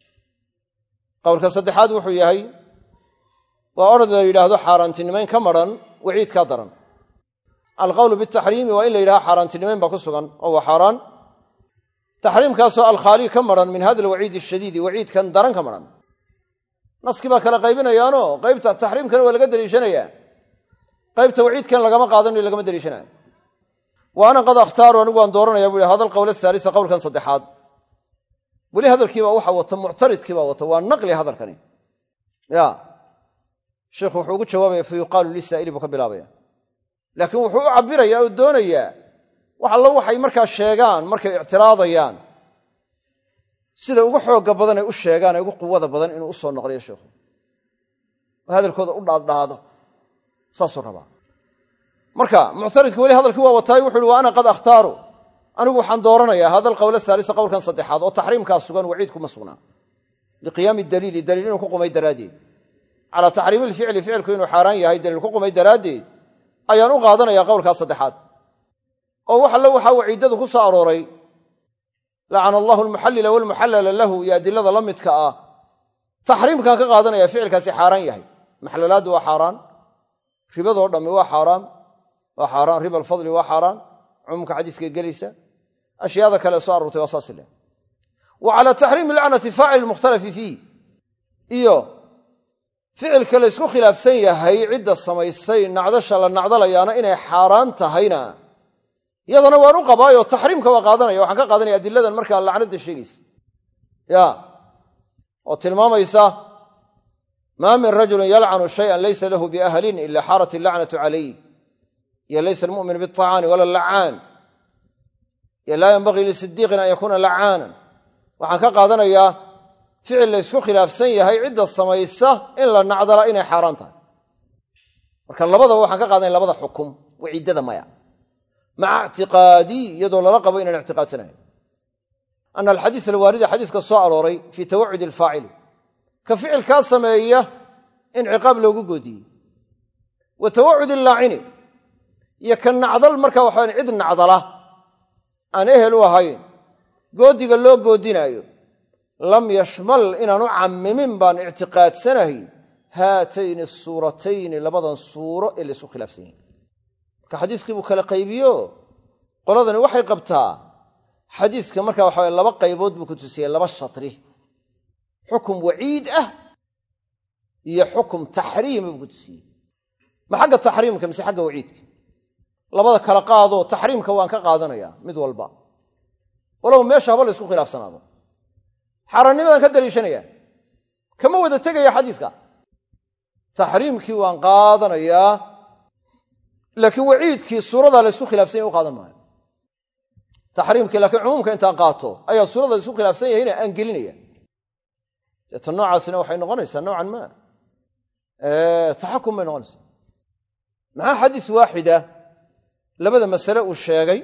qowlka saddexaad wuxuu yahay waa orod la yidhaahdo xaaraantinimayn ka maran waciid kaa daran alqowlu biltaxriimi waa in la yidhahdo xaaraantinimayn baa ku sugan oo waa xaaraan taxriimkaasoo alkhaali ka maran min hada alwaciid ashadiidi waciidkan daran ka maran naskii baa kala qaybinayaanoo qaybta taxriimkana waa laga deliishanayaa qaybta waciidkan lagama qaadanayo lagama deliishanayo wa ana qad akhtaaru anigu waan dooranaya buu yhi hada alqowl athaalisa qowlkan saddexaad weli hadalkiibaa waxa wata muctaridkiibaa wata waa naqli hadalkani ya sheikhu wuxuu ugu jawaabaya fa yuqaalu lisaa'ili buu ka bilaabaya laakiin wuxuu u cabirayaa oo doonayaa wax allo waxay markaa sheegaan markay ictiraadayaan sida ugu xoogga badan ay u sheegaan ee ugu quwada badan inuu u soo noqliyo sheikhu oo hadalkooda u dhaadhaado saasuu rabaa marka muctaridka weli hadalkii waa wataay wuxu uhi wa ana qad akhtaaru anigu waxaan dooranayaa hada alqowl athaalisa qowlkan saddexaad oo taxriimkaa sugan waciid kuma sugnaa liqiyaami daliili daliil inuu ku qumay daraaddeed calaa taxriimi lficli ficilku inuu xaaraan yahay daliil ku qumay daraaddeed ayaan u qaadanayaa qowlkaa saddexaad oo wax alle waxaa waciidadu ku soo arooray lacana allahu almuxallila walmuxallala lahu iyo adilada la midka ah taxriimkaan ka qaadanaya ficilkaasi xaaraan yahay maxlalaaddu waa xaaraan ribadoo dhammi waa xaaraan waa xaaraan riba alfadli waa xaaraan cumuumka xadiiska gelaysa ashyaada kale soo aroortay waa saas leh wa calaa taxriimi lacnati faacil lmukhtalafi fiih iyo ficilka la ysku khilaafsan yahay cidda samaysay nacdasha la nacdalayaana inay xaaraan tahayna iyadana waan u qabaayo taxriimka waa qaadanaya waxaan ka qaadanaya adiladan markaa lacnada sheegaysa ya oo tilmaamaysa maa min rajulin yalcanu shayan laysa lahu biahlin ila xaarat illacnatu calayh iyo laysa almu'minu biacaani wala lacaan iyo laa yanbagii lisidiiqin an yakuuna lacaanan waxaan ka qaadanayaa ficil la ysku khilaafsan yahay cidda samaysa in la nacdala inay xaaraan tahay marka labadaba waxaan ka qaadanaya labada xukum waciidada maya maca ictiqaadii iyadoo lala qabo inaan ictiqaadsanayo ana alxadiis alwaarida xadiiska soo arooray fii tawacudi alfaacili ka ficilkaa sameeya in ciqaab loogu goodiyey wa tawacudi allaacini iyo ka nacdal marka waxaan cid nacdala aan ehel u ahayn goodiga loo goodinaayo lam yashmal inaanu cammimin baan ictiqaadsanahay haatayni asuuratayni labadan suuro ee laysku khilaafsan yahay marka xadiiskii buu kala qaybiyo qoladani waxay qabtaa xadiiska marka waxa laba qaybood buu ku tusiyey laba shatri xukum waciid ah iyo xukum taxriim buu ku tusiyey ma xagga taxriimka mise xagga waciidka labada kala qaado taxriimka waan ka qaadanayaa mid walba walow meesha haba la isku khilaafsanaado xaaraannimadan ka daliishanaya kama wada tegaya xadiiska taxriimkii waan qaadanayaa laakiin waciidkii suurada la isku khilaafsan yahay u qaadan maayo taxriimkii laakiin cumuumka intaan qaato ayaa suurada la isku khilaafsan yahayna aan gelinaya deeta noocaasina waxay noqonaysaa noocan maa taxakum bay noqonaysaa maxaa xadiis waaxida labada masale uu sheegay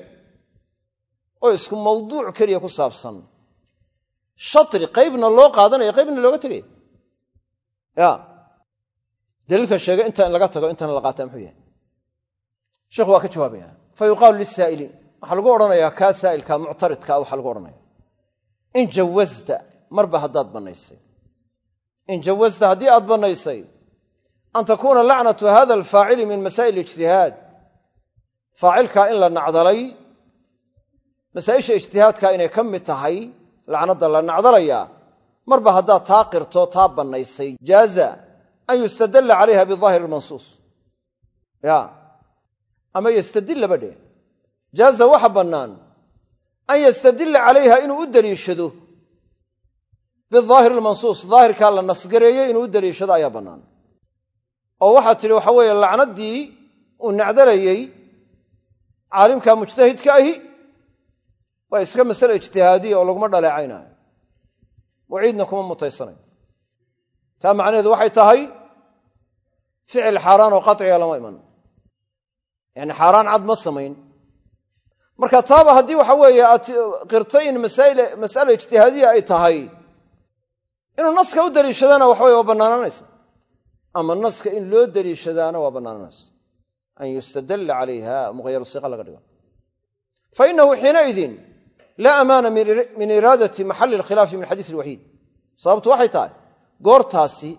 oo isku mawduuc keliya ku saabsan shatri qaybna loo qaadanaya qaybna looga tegaya ya daliilka sheegay inta in laga tago intana la qaataa muxuu yahay sheekhu waa ka jawaabaya fa yuqaalu lisaa'iliin waxaa lagu odhanayaa kaa saa'ilkaa muctaridkaa waxaa lagu odhanaya in jawasta marba haddaad bannaysay in jawasta haddii aad bannaysay an takuuna lacnatu hada alfaacili min masaa'il ijtihaad faacilkaa in la nacdalay masaa'isha ijtihaadkaa inay ka mid tahay lacnadda la nacdalayaa marba haddaad taa qirto taa bannaysay jaaza an yustadalla calayha bidaahiri almansuus ya ama yastadillaba dheh jaaza waxa bannaan an yastadilla calayha inuu u deliishado bidaahiri almansuus daahirkaa la nasgareeyey inuu u deliishado ayaa bannaan oo waxaad tidhi waxa weeye lacnaddii uu nacdalayey caalimka mujtahidka ahi waa iska masale ijtihaadiya oo laguma dhaleecaynaayo waciidna kuma mutaysanayo taa macnaheedu waxay tahay ficil xaaraan oo qaciga lama iman yani xaaraan cad ma samayn marka taaba haddii waxa weeye aad qirtay in mas'ale ijtihaadiya ay tahay inuu naska u deliishadaana waxa weye waa bannaananaysa ama naska in loo deliishadaana waa bannaananaysa an yustadalla calayha mughayar siqa laga dhigo fa inahu xiinaidin laa amaana min iraadati maxalli alkhilaafi min xadiis alwaxiid sababtu waxay tahay goortaasi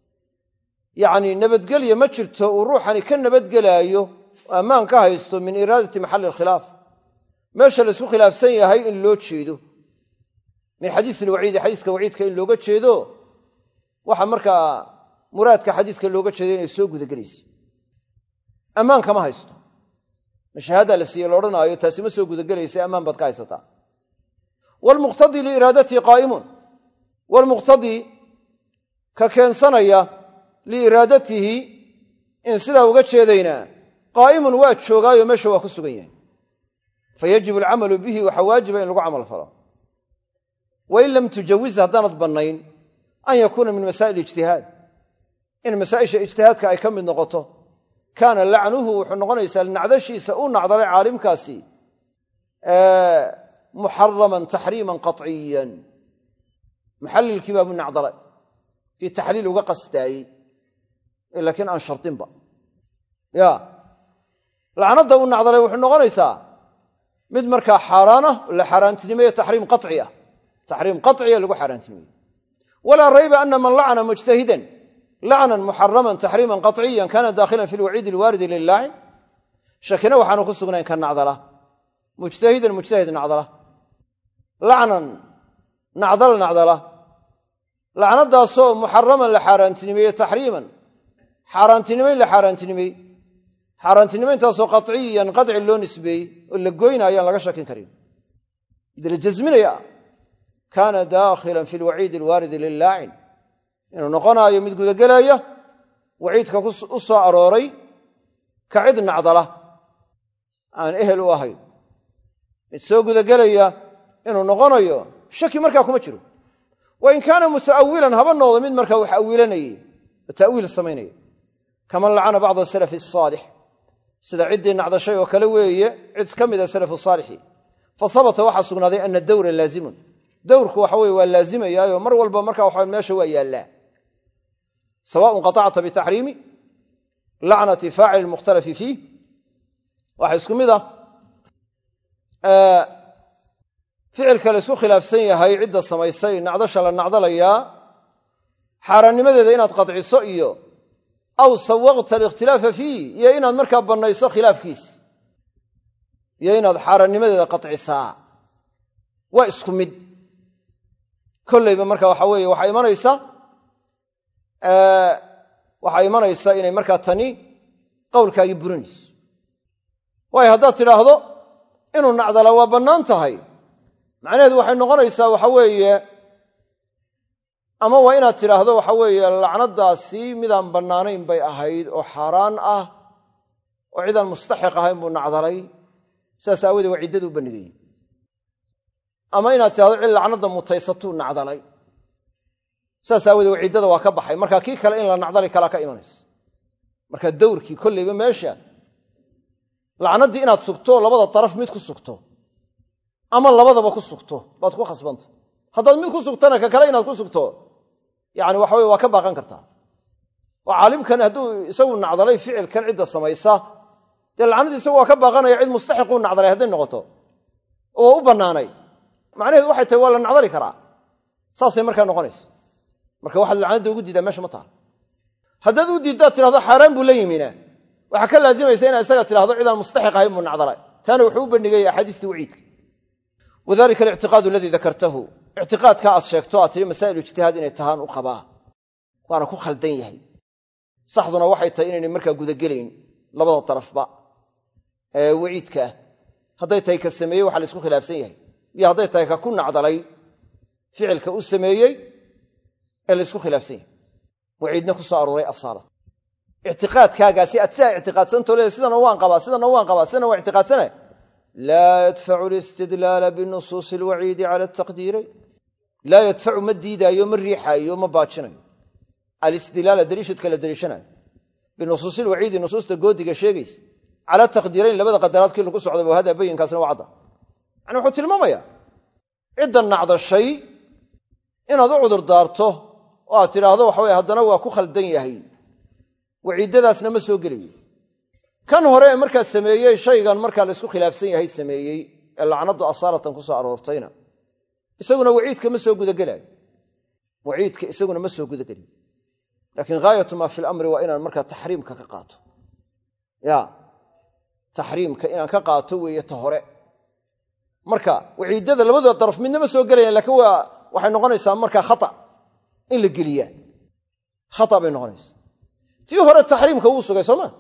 yacni nabadgelya ma jirto uu ruuxani ka nabadgelaayo oo ammaan ka haysto min iraadati maxalli alkhilaaf meesha la isku khilaafsan yahay in loo jeedo min xadiis alwaciidi xadiiska waciidka in looga jeedo waxa markaa muraadka xadiiska looga jeedo inay soo gudagelayso ammaan kama haysto mashahaada la siiye laodhanaayo taasi ma soo gudagelaysa ammaan baad ka haysataa waalmuqtadii liiraadatii qaa'imun waalmuqtadii ka keensanaya liiraadatihi in sidaa uga jeedayna qaa'imun waa joogaayo meesha waa ku sugan yahay fayajibu alcamalu bihi waxaa waajiba in lagu camal falo wain lam tujawiz haddaanad bannayn an yakuuna min masaa'il ijtihaad in masaa'isha ijtihaadka ay ka mid noqoto kaana lacnuhu wuxuu noqonaysaa nacdashiisa uu nacdalay caalimkaasi muxaraman taxriiman qaciyan muxallilkii baa buu nacdalay kii taxliil uga qastaayey laakiin aan shardinba ya lacnadda uu nacdalay wuxuu noqonaysaa mid markaa xaaraanah la xaaraantinimeeye taxriim qaci ah taxriim qaciya lagu xaaraantinimeeye walaa rayba ana man lacna mujtahidan lacnan muxaraman taxriiman qaciyan kaana daakhilan fi lwaciidi alwaaridi lilaacin shakina waxaanu ku sugnayn ka nacdala mujtahidan mujtahid nacdala lacnan nacdal nacdala lacnadaasoo muxaraman la xaaraantinimeeye taxriiman xaaraantinimayn la xaaraantinimeey xaaraantinimayntaasoo qaciyan qadci loo nisbeeyey oo la goynaayo aan laga shakin karin mid la jasminaya kaana daakhilan fi lwaciidi alwaaridi lilaacin inuu noqonaayo mid gudagelaya waciidka u soo arooray ka cid nacdala aan ehel u ahayn mid soo gudagelaya inuu noqonayo shaki markaa kuma jiro wain kaana muta'awilan haba noqdo mid markaa wax awiilanayay oo ta'wiil samaynaya kaman lacana bacda salafi asaalix sida ciddii nacdashay oo kale weeye cid ka mida salafu saalixi fa habata waxaa sugnaaday ana dawra laazimun dawrku waxa weye waa laazimayaayo mar walba markaa waxa meesha waa yaallaa sawaaءun qaطacta bitaxriimi lacnati faacili mukhtalafi fiih waxa isku mid ah ficilka la isku khilaafsan yahay cidda samaysay nacdasha la nacdalayaa xaaraannimadeeda inaad qadciso iyo aw sawaqta alikhtilaafa fiih iyo inaad markaa bannayso khilaafkiis iyo inaad xaaraannimadeeda qadcisaa waa isku mid kollayba marka waxa weeye waxaa imanaysa waxaa imanaysa inay markaa tani qowlkaagii burinayso waayo haddaad tidhaahdo inuu nacdala waa bannaan tahay macnaheedu waxay noqonaysaa waxa weeye ama waa inaad tidhaahdo waxa weeye lacnadaasi midaan bannaanayn bay ahayd oo xaaraan ah oo cidaan mustaxiq ahayn buu nacdalay sidaas aawadee waa ciddadu u bandhigayey ama inaad tidhahdo cid lacnada mutaysatuu nacdalay sidaas aawadee waa ciddada waa ka baxay marka kii kale in la nacdali kalaa ka imanaysa marka dawrkii kollayba meesha lacnaddii inaad sugto labada daraf mid ku sugto ama labadaba ku sugto baad ku khasbanta haddaad mid ku sugtana ka kale inaad ku sugto yani waxa weye waa ka baaqan kartaa oo caalimkan hadduu isagu nacdalay ficilkan cidda samaysa dee lacnadii isagu waa ka baaqanaya cid mustaxiquu nacdalay hadday noqoto oo u bannaanay macnaheedu waxay tahay waa la nacdali karaa saasay markaa noqonaysa marka waxaad lacnadda ugu diidaa meesha ma taal haddaad u diiddaad tidhahdo xaaraan buu la yimina waxaa ka laazimaysa inaad isaga tidhahdo cidaan mustaxiq ahayn buu nacdalay taana wuxuu u bandhigaya axaadiistii waciidka wadalika alictiqaadu aladii dakartahu ictiqaadkaa aad sheegto aad tihi masaa'il ijtihaad inay tahaan u qabaa waana ku khaldan yahay saxduna waxay tahay inaynay markaa gudagelayn labada darafba ee waciidka ah hadday tahay ka sameeyey waxa la isku khilaafsan yahay iyo hadday tahay ka ku nacdalay ficilka u sameeyey ee la isku khilaafsan yahay waciidna ku soo arooray asaalat ictiqaadkaagaasi aad sidaa ictiqaadsantoo leeda sidana waan qabaa sidana waan qabaa sidana waa ictiqaadsana laa yadfacu alistidlaala binusuusi alwaciidi cala ataqdiirayn laa yadfacu ma diidaayo ma riixaayo ma baajinayo alistidlaala daliishadka la daliishanayo binusuusi alwaciidi nusuusta goodiga sheegaysa cala taqdiirayn labada qadaraadkii lagu socday wa hada bayinkaasna waa cadda yani wuxuu tilmaamayaa cidda nacdashay inaad u cudur daarto oo aad tidhaahdo waxa weye haddana waa ku khaldan yahay waciiddadaasna ma soo gelayo kan hore ee markaa sameeyey shaygan markaa la isku khilaafsan yahay sameeyey ee lacnadu asaalatan ku soo aroortayna isaguna waciidka ma soo gudagelayo waciidka isaguna ma soo gudagelayo laakiin ghaayatu maa fi lamri waa inaan markaa taxriimka ka qaato ya taxriimka inaan ka qaato weeye ta hore marka waciiddada labadoo daraf midna ma soo gelayaan laakiin waa waxay noqonaysaa markaa khata in la geliyaa khata bay noqonaysaa tii hore taxriimka wuu sugay sooma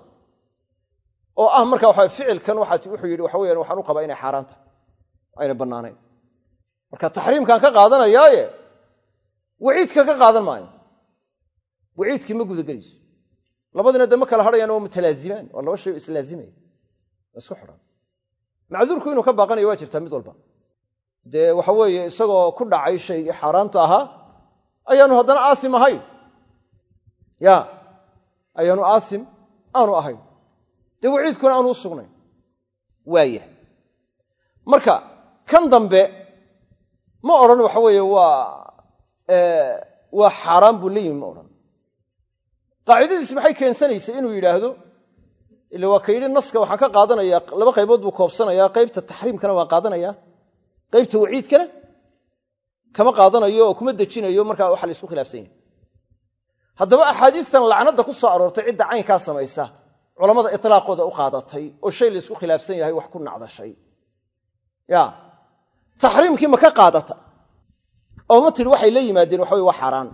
oo ah marka waxa ficilkan waxa wuxuu yidhi waxa weeyaan waxaan u qabaa inay xaaraan tahay ayna bannaanayn marka taxriimkan ka qaadanayaaye waciidka ka qaadan maayo waciidkii ma gudagelayso labadina dama kala hadhayaan waa mutalaazimaan waa laba shay oo islaazimaya waa isku xidhan macduurku inuu ka baaqanayo waa jirtaa mid walba dee waxa weeye isagoo ku dhacay shaygii xaaraanta ahaa ayaanu haddana aasim ahayn ya ayaanu aasim aanu ahayn dee waciidkuna aanu u sugnayn waaya marka kan dambe ma odhan waxa weeye waa waa xaaraan buu la yimi ma odhan qaacidadiis maxay keensanaysay inuu yidhaahdo ila waa ka yidhi naska waxaan ka qaadanayaa laba qaybood buu koobsanayaa qaybta taxriimkana waan qaadanayaa qaybta waciidkana kama qaadanayo oo kuma dejinayo markaa waxa la isku khilaafsan yahay haddaba axaadiistan lacnadda ku soo aroortay cidda caynkaa samaysa culammada itlaaqooda u qaadatay oo shay la isku khilaafsan yahay wax ku nacdashay ya taxriimkii ma ka qaadata oo ma tidhi waxay la yimaadeen waxa wey waa xaaraan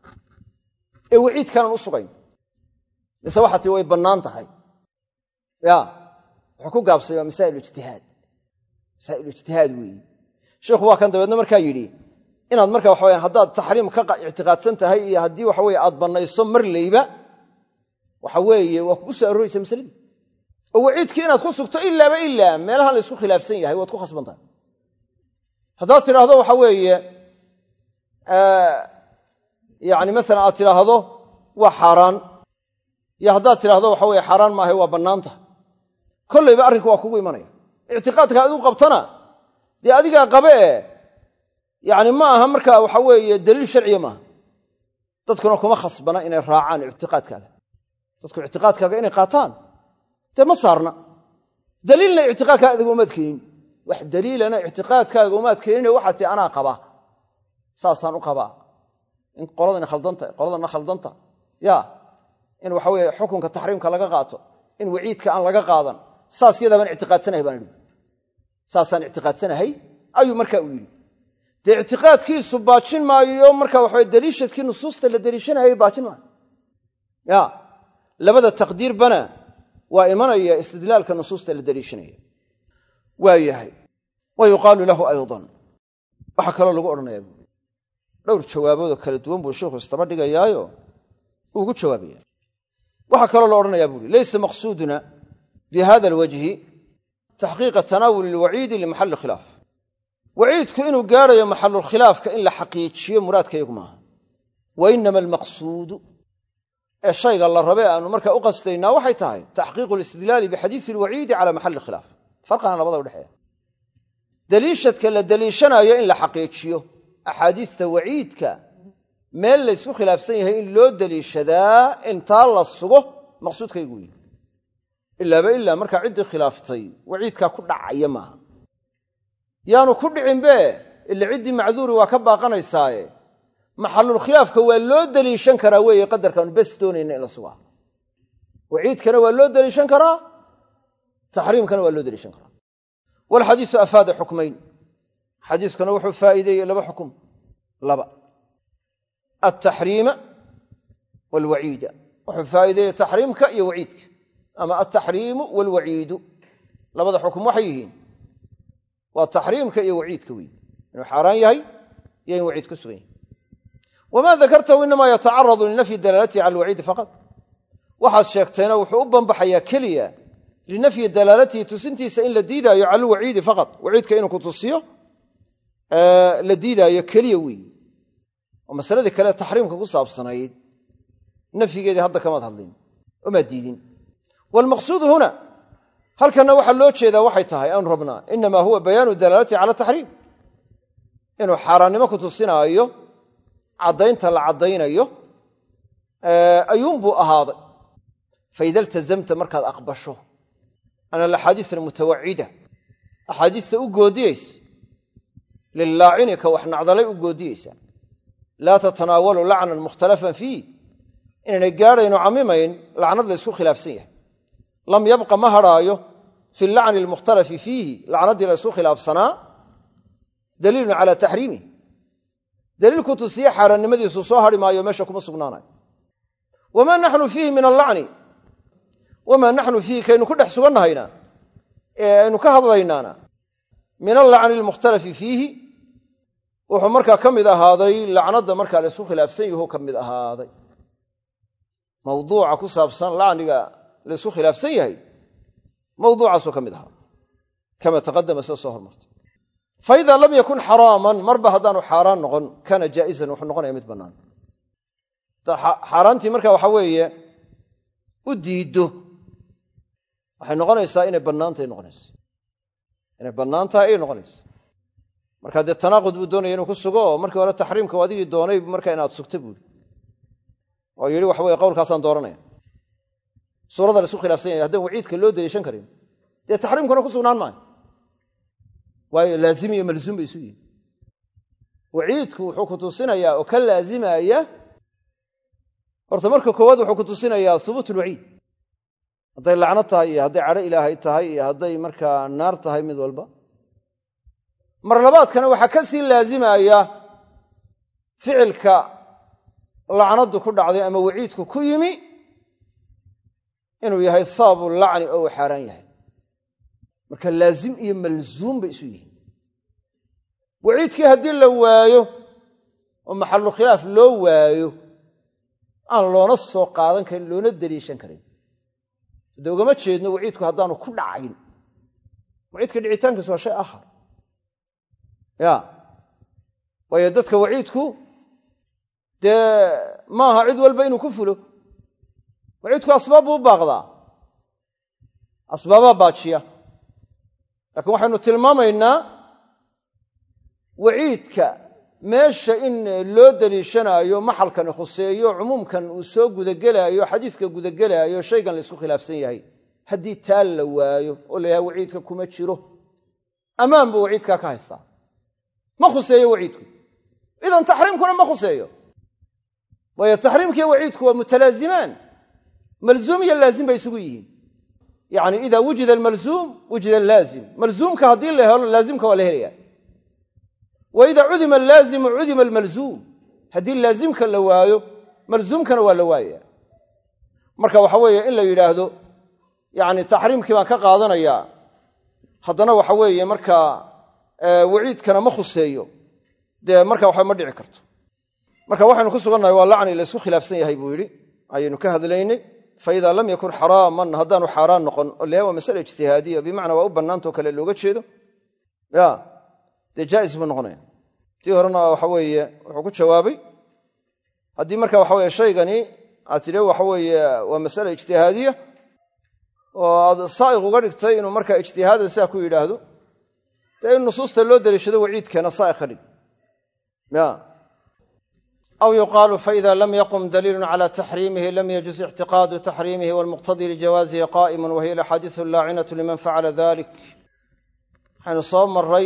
ee waciidkaanaan u sugayn mise waxaa tii way bannaan tahay ya wuxuu ku gaabsay waa masaa'il ijtihaad masaa'il ijtihaad weeye sheikhu waa kan dabeedna markaa yidhi inaad marka waxa weeyaan haddaad taxriim ka ictiqaadsan tahay iyo haddii waxa weeye aad bannayso mar leyba waxa weeye waa kugu soo arooraysa masaladii oo waciidkii inaad ku sugto ilaaba ilaa meelaha la isku khilaafsan yahay waad ku khasban tahay haddaad tidhaahdo waxa weeye yani masalan aad tidhaahdo waa xaaraan iyo haddaad tidhaahdo waxa weye xaaraan maahay waa bannaanta kollayba arrinku waa kugu imanaya ictiqaadka adigu qabtana dee adigaa qabe e yani ma aha markaa waxa weeye daliil sharciya maaha dadkuna kuma khasbana inay raacaan ictiqaadkaaga dadku ictiqaadkaaga inay qaataan dee ma saarna daliilna ictiqaadkaaga adiga umaad keenin wax daliilana ictiqaadkaaga umaad keenine waxaad tii anaa qabaa saasaan u qabaa in qoladana khaldanta qoladana khaldanta ya in waxa weeye xukunka taxriimka laga qaato in waciidka aan laga qaadan saas yadabaan ictiqaadsanahay baan idhi saasaan ictiqaadsanahay ayuu markaa u yidhi dee ictiqaadkiisu baajin maayo marka waxawe daliishadkii nusuusta la daliishanayay baajin maayo ya labada taqdiirbana waa imanaya istidlaalka nusuusta la daliishanaya waa yahay wa yuqaalu lahu aydan waxaa kaloo lagu odhanayaa buui dhowr jawaaboodoo kala duwan buu sheikhu istaba dhigayaayo ugu jawaabaya waxaa kaloo la odhanayaa buui laysa maqsuuduna bihada alwajhi taxqiiqa tanaawuli alwaciidi limaxalli khilaaf waciidku inuu gaadhayo maxallulkhilaafka in la xaqiijiyo muraadkayagu maaha wa inama almaqsuudu ee shayga la rabe aanu markaa u qastaynaa waxay tahay taxqiiqu alistidlaali bixadiisi alwaciidi cala maxalli khilaaf farqana labada udhexeeya daliishadka la daliishanayo in la xaqiijiyo axaadiista waciidka meel laysku khilaafsan yahay in loo daliishadaa intaa la sugo maqsuudkaygu weyi ilaaba ilaa markaa ciddii khilaaftay waciidkaa ku dhacaya maaha yaanu ku dhicinbe ila ciddii macduuri waa ka baaqanaysaaye maxallulkhilaafka waa loo daliishan karaa weeye qadarkaanu bes doonayna in la sugaa waciidkana waa loo daliishan karaa taxriimkana waa loo daliishan karaa walxadiisu afaada xukmayn xadiiskuna wuxuu faa'iideeyey laba xukum laba altaxriima waalwaciida wuxuu faa'iideeyey taxriimka iyo waciidka ama altaxriimu waalwaciidu labada xukum waxay yihiin waa taxriimka iyo waciidka wey inuu xaaraan yahay iyo in waciid ku sugan yahay wamaa dakartahu inamaa yatacaradu linafyi dalaalatihi cala alwaciidi faqad waxaad sheegtayna wuxuu u banbaxayaa keliya linafyi dalaalatihi tusintiisa in la diidaayo cala alwaciidi faqad waciidka inuu ku tusiyo la diidaayo keliya weyi oo masaladii kale taxriimka ku saabsanayd nafyigeedii hadda kamaad hadlin omaad diidin waalmaqsuudu huna halkanna waxaa loo jeedaa waxay tahay aanu rabnaa inamaa huwa bayaanu dalaalatihi cala taxriim inuu xaaraannimo ku tusinaayo caddaynta la caddaynayo ayuunbuu ahaaday faida iltazamta markaad aqbasho ana alaxaadiis almutawacida axaadiista u goodiyeysa lilaacini ka wax nacdalay u goodiyeysaa laa tatanaawalu lacnan mukhtalafan fiih inaynay gaadhayno camimayn lacnad la ysku khilaafsan yahay lam yabqa ma hadhaayo fi lacni almukhtalafi fiihi lacnaddii la ysku khilaafsanaa daliilun cala taxriimih daliil ku tusiye xaaraannimadiisu soo hadhi maayo meesha kuma sugnaanayo wamaa naxnu fiihi min allacni wamaa naxnu fiihi kaynu ku dhex sugannahayna ee aynu ka hadlaynaana min allacni almukhtalafi fiihi wuxuu markaa ka mid ahaaday lacnadda markaa la ysku khilaafsan yaho ka mid ahaaday mawduuca ku saabsan lacniga la ysku khilaafsan yahay mawduucaasuu ka mid ahaaday kama taqadama sida soo hormartay faida lam yakun xaraaman marba haddaanu xaaraan noqon kaana jaa'izan wuxuu noqonaya mid bannaan xaaraantii marka waxa weeye u diiddo waxay noqonaysaa inay bannaantahay noqonaysa inay bannaan tahay ayay noqonaysa markaa dee tanaaqud buu doonaya inuu ku sugo oo markii hore taxriimka adigii doonay marka inaad sugta buuri oo yidhi waxa weye qowlkaasaan dooranaya suurada la isku khilaafsan yahay haddaan waciidka loo daliishan karin dee taxriimkuna ku sugnaan maayo waayo laazim iyo malzuum bay isu yihin waciidku wuxuu ku tusinayaa oo ka laazimaya horta marka koowaad wuxuu ku tusinayaa hubuut ulwaciid hadday lacno tahay iyo hadday cadho ilaahay tahay iyo hadday markaa naar tahay mid walba mar labaadkana waxaa ka sii laazimaya ficilka lacnadu ku dhacday ama waciidku ku yimi inuu yahay sababu lacni oo uu xaaraan yahay marka laazim iyo malzuum bay isu yihiin waciidkii haddii la waayo oo maxallu khilaaf loo waayo aan loona soo qaadan karin loona daliishan karin hadda ugama jeedno waciidku haddaanu ku dhacayn waciidka dhicitaankiisu waa shay aakhar ya waayo dadka waciidku dee maaha cid walba inuu ku fulo waciidku asbaab buu u baaqdaa asbaabaa baajiya laakiin waxaynu tilmaamaynaa waciidka meesha in loo daliishanaayo maxalkani khuseeyo cumuumkan uu soo gudagelaayo xadiiska gudagelaayo shaygan la isku khilaafsan yahay haddii taa la waayo oo la yahay waciidka kuma jiro ammaan buu waciidkaa ka haystaa ma khuseeyo waciidku idan taxriimkuna ma khuseeyo waayo taxriimkiiyo waciidku waa mutalaazimaan malzuum iyo laazim bay isugu yihiin yacni idaa wujida almalzuum wujida allaazim malzuumka haddii la helo laazimka waa la helaya wa idaa cudima allaazimu cudima almalzuum haddii laazimka la waayo malzuumkana waa la waayaya marka waxa weeye in la yidhaahdo yacni taxriimkii baan ka qaadanayaa haddana waxa weeye markaa waciidkana ma khuseeyo dee marka waxa ma dhici karto marka waxaynu ku sugannahay waa lacni la isku khilaafsan yahay buu yidhi ayaynu ka hadlaynay faidaa lam yakun xaraaman haddaanu xaaraan noqon oo leeyahay waa masale ijtihaadiya bimacnaa waa u bannaantao kale looga jeedo ya dee jaa'is buu noqonaya tii horena waxa weeye wuxuu ku jawaabay haddii marka waxa weye shaygani aad tidhi waxa weeye waa masale ijtihaadiya oo aad saa'iq uga dhigtay inuu markaa ijtihaadan sidaa ku yidhaahdo dee in nusuusta loo daliishado waciidkeena saa'iq ka dhig ya aw yuqaalu faida lam yaqum daliilun cala taxriimihi lam yajuz ictiqaadu taxriimihi walmuqtadii lijawaazihi qaa'imun wahiya alaxaadiisu allaacinatu liman facala dalik waxaynu soo maray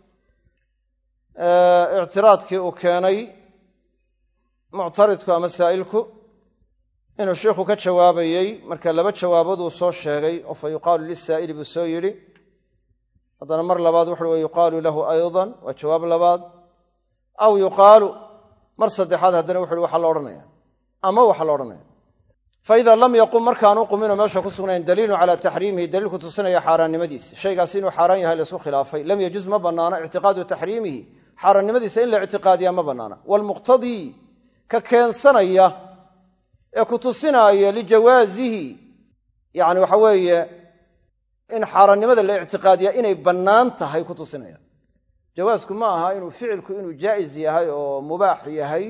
ictiraadkii uu keenay muctaridku ama saa'ilku inuu sheikhu ka jawaabayey marka laba jawaabood uu soo sheegay oo fa yuqaalu lisaa'ili buu soo yidhi haddana mar labaad wuxuui wa yuqaalu lahu aydan waa jawaab labaad aw yuqaalu mar saddexaad haddana wuxu uhi waxaa la odhanaya ama waxaa la odhanaya faida lam yaqum markaanu quminoo meesha ku sugnayn daliilun calaa taxriimihi daliilku tusinaya xaaraannimadiisa shaygaasi inuu xaaraan yahay laysku khilaafay lam yajuz ma bannaana ictiqaadu taxriimihi xaaraannimadiisa in la ictiqaadiyaa ma bannaana waalmuqtadii ka keensanaya ee ku tusinaaya lijawaazihi yacni waxa weeye in xaaraannimada la ictiqaadiyaa inay bannaan tahay ku tusinaya jawaasku ma aha inuu ficilku inuu jaa'is yahay oo mubaax yahay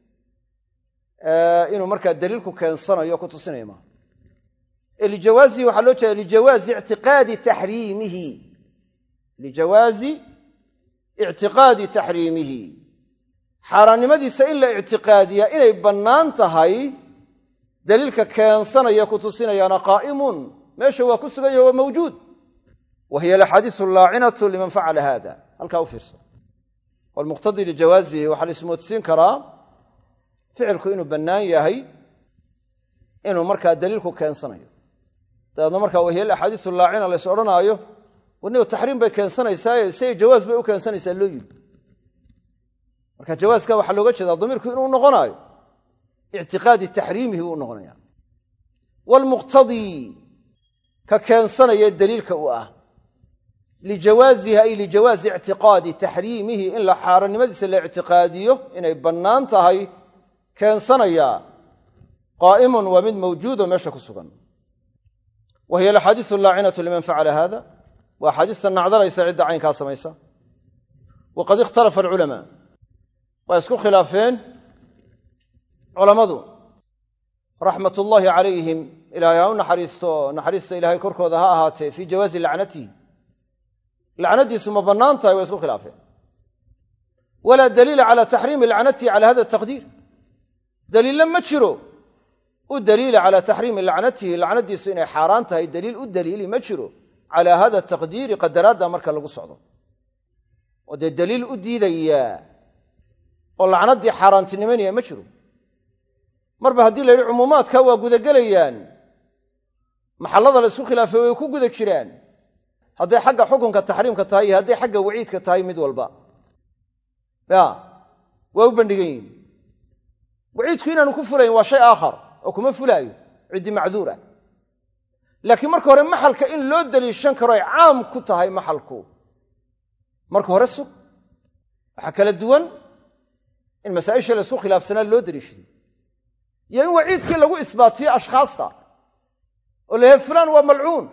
inuu markaa daliilku keensanayo ku tusinaya maaha ee lijawaazihi waxaa loo jeeda lijawaazi ictiqaadi taxriimihi lijawaazi ictiqaadi taxriimihi xaaraannimadiisa in la ictiqaadiyaa inay bannaan tahay daliilka keensanaya ku tusinayaana qaa'imun meesha waa ku sugan yahe waa mawjuud wa hiya alaxaadiisu allaacinatu liman facala hada halkaa u fiirsan walmuqtadii lijawaazihi waxaa la ismoodsiin karaa ficilku inuu bannaan yahay inuu markaa daliilku keensanayo dabeedna markaa wahiya alaxaadiisu allaacina lays odhanaayo wanigo taxriim bay keensanaysaa siay jawaas bay u keensanaysaa loo yidhi marka jawaaska waxaa looga jeedaa damiirku inuu noqonaayo ictiqaadi taxriimihi uu noqonaya waalmuqtadii ka keensanaya daliilka u ah lijawaazihi ay lijawaazi ictiqaadi taxriimihi in la xaarannimadiisa la ictiqaadiyo inay bannaan tahay keensanaya qaa'imun waa mid mawjuudo meesha ku sugan wa hiya alaxaadiisu allaacinatu liman facala hada waa axaadiista nacdalaysa cidda caynkaa samaysa waqad ikhtalafa alculamaa waa isku khilaafeen culammadu raxmat ullaahi calayhim ilaahay ha u naxariisto naxariista ilaahay korkooda ha ahaatee fii jawaazi lacnatihi lacnadiisu ma bannaan tahay waa isku khilaafeen walaa daliila cala taxriimi lacnatihi cala hada taqdiir daliilla ma jiro u daliila cala taxriimi lacnatihi lacnadiisu inay xaaraan tahay daliil u daliili ma jiro calaa hada taqdiiri qadaraadda marka lagu socdo oo dee daliil u diidayaa oo lacnaddii xaaraantinimaynaya ma jiro marba haddii la yidhi cumuumaadka waa gudagelayaan maxallada la isku khilaafay way ku guda jiraan hadday xagga xukunka taxriimka tahay iyo hadday xagga waciidka tahay mid walba ya waa u bandhigan yihin waciidku inaanu ku fulayn waa shay aakhar oo kuma fulaayo ciddii macduura laakiin marka hore maxalka in loo daliishan karo ay caam ku tahay maxalku marka hore sug waxaa kala duwan in masaa'isha la isku khilaafsanaa loo daliishaday iyo in waciidkii lagu isbaatiyo ashkhaasta oo la yahay fulaan waa malcuun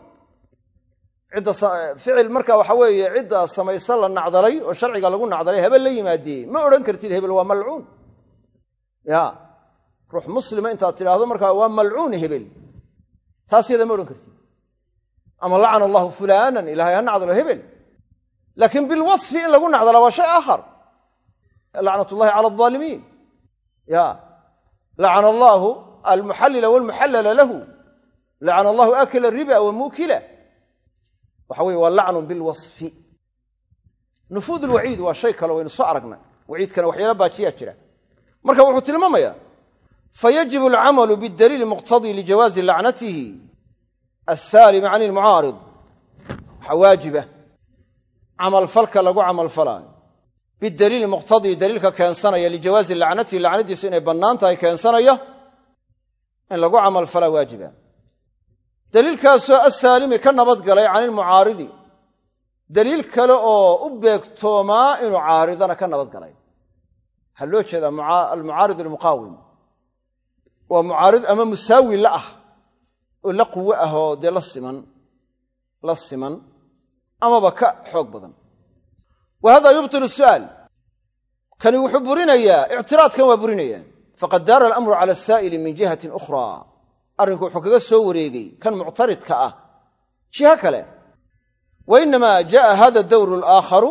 cidda ficil marka waxa weeye cidda samaysa la nacdalay oo sharciga lagu nacdalay hebel la yimaadiyey ma odhan kartid hebel waa malcuun ya ruux muslima intaad tidhaahdo markaa waa malcuun hebel taas yada ma odhan kartid ama lacana allahu fulaanan ilaahay ha nacdalo hebel laakiin bilwasfi in lagu nacdala waa shay aakhar lacnat ullahi cala alaalimiin ya lacana allaahu almuxallila walmuxallala lahu lacana allahu akila riba wa muukila waxa weye waa lacnun bilwasfi nufuud alwaciid waa shay kale waynu soo aragnay waciidkana waxyaala baajiyaa jira marka wuxuu tilmaamayaa fayajibu alcamalu biاdaliili muqtadii lijawaazi lacnatihi assaalimi can ilmucaarid waxaa waajiba camalfalka lagu camalfalaayo bidaliili muqtadii daliilka keensanaya lijawaazi lacnatihi lacnadiisu inay bannaan tahay keensanaya in lagu camalfalaa waajiba daliilkaasoo assaalimi ka nabadgalay can ilmucaaridi daliil kale oo u beegtoomaa inuu caaridana ka nabadgalay waxaa loo jeedaa almucaarid almuqaawim waa mucaarid ama musaawi la ah oo la quwo ah oo dee la siman la siman amaba ka xoog badan wa hada yubtilu su'aal kani wuxuu burinayaa ictiraadkan waa burinayaa faqad daara alamru cala asaa'ili min jihatin ukhraa arrinku wuxuu kaga soo wareegay kan muctaridka ah jiho kale wa inamaa jaءa hada dawru alaakharu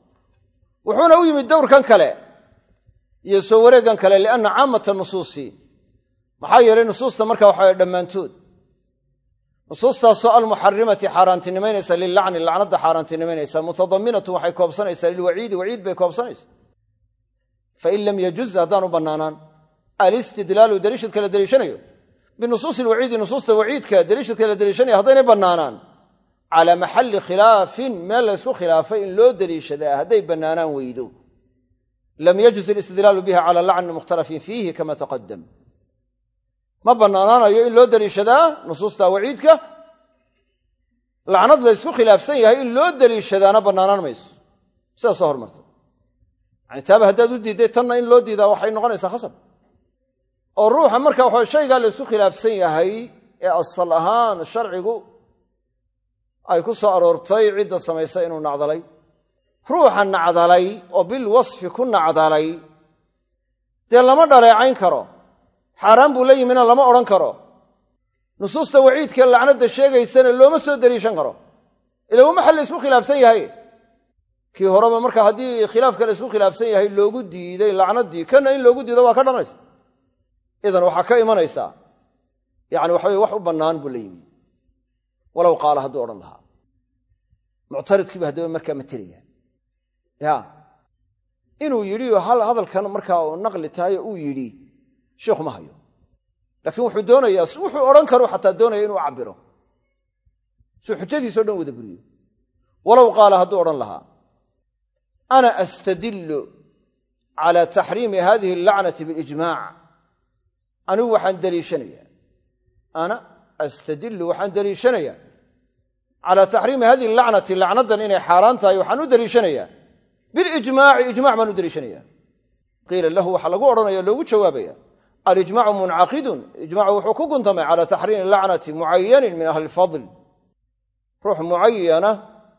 wuxuuna u yimid dowrkan kale iyo soo wareegan kale lianna caamata nusuusi maxaa yeelay nusuusta marka waxaa dhammaantood nusuustaasoo almuxarimati xaaraantinimaynaysa lilacni lacnadda xaaraantinimaynaysa mutadaminatu waxay koobsanaysaa lilwaciidi waciid bay koobsanaysa fain lam yajuz haddaanu bannaanaan alistidlaalu daliishadka la daliishanayo binusuusi alwaciidi nusuusta waciidka daliishadka la daliishanaya haddaynay bannaanaan calaa maxalli khilaafin meel la ysku khilaafay in loo daliishadaa hadday bannaanaan weydo lam yajuz alistidlaalu biha cala lacni mukhtalafin fiihi kama taqadam ma bannaanaanayo in loo daliishadaa nusuusta waciidka lacnad la ysku khilaafsan yahay in loo daliishadaana bannaanaan mayso sidaa soo hormarta yani taaba haddaad u diidday tanna in loo diidaa waxay noqonaysaa khasab oo ruuxa marka waxa shaygaa la ysku khilaafsan yahay ee asal ahaan sharcigu ay ku soo aroortay cidda samaysa inuu nacdalay ruuxa nacdalay oo bilwasfi ku nacdalay dee lama dhaleecayn karo xaaraan buu la yimina lama odhan karo nusuusta waciidka lacnadda sheegaysana looma soo daliishan karo ila waa maxal la isku khilaafsan yahay kii horeba marka haddii khilaafka la isku khilaafsan yahay loogu diiday lacnaddii kana in loogu diido waa ka dhanaysa idan waxaa ka imanaysaa yani waxa weye wax u bannaan buu la yimi walow qaala hadduu odhan lahaa muctaridkiiba haddaba markaa materaya ya inuu yidhi hal hadalkan markaa naqli tahay uu yidhi sheekhu ma hayo laakiin wuxuu doonayaa wuxuu odhan karo xataa doonaya inuu cabiro suu xujadiisao dhan wada buriyo walow qaala hadduu odhan lahaa ana astadillu cala taxriimi hadihi allacnati bilijmaac anigu waxaan daliishanayaa ana astadillu waxaan daliishanayaa calaa taxriimi hadihi allacnati lacnaddan inay xaaraan tahay waxaan u daliishanayaa bilijmaaci ijmac baan u daliishanayaa qiila lahu waxaa lagu odhanaya loogu jawaabaya alijmacu muncaqidun ijmacu wuxuu ku guntamay cala taxriimi lacnati mucayanin min ahli lfadl ruux mucayana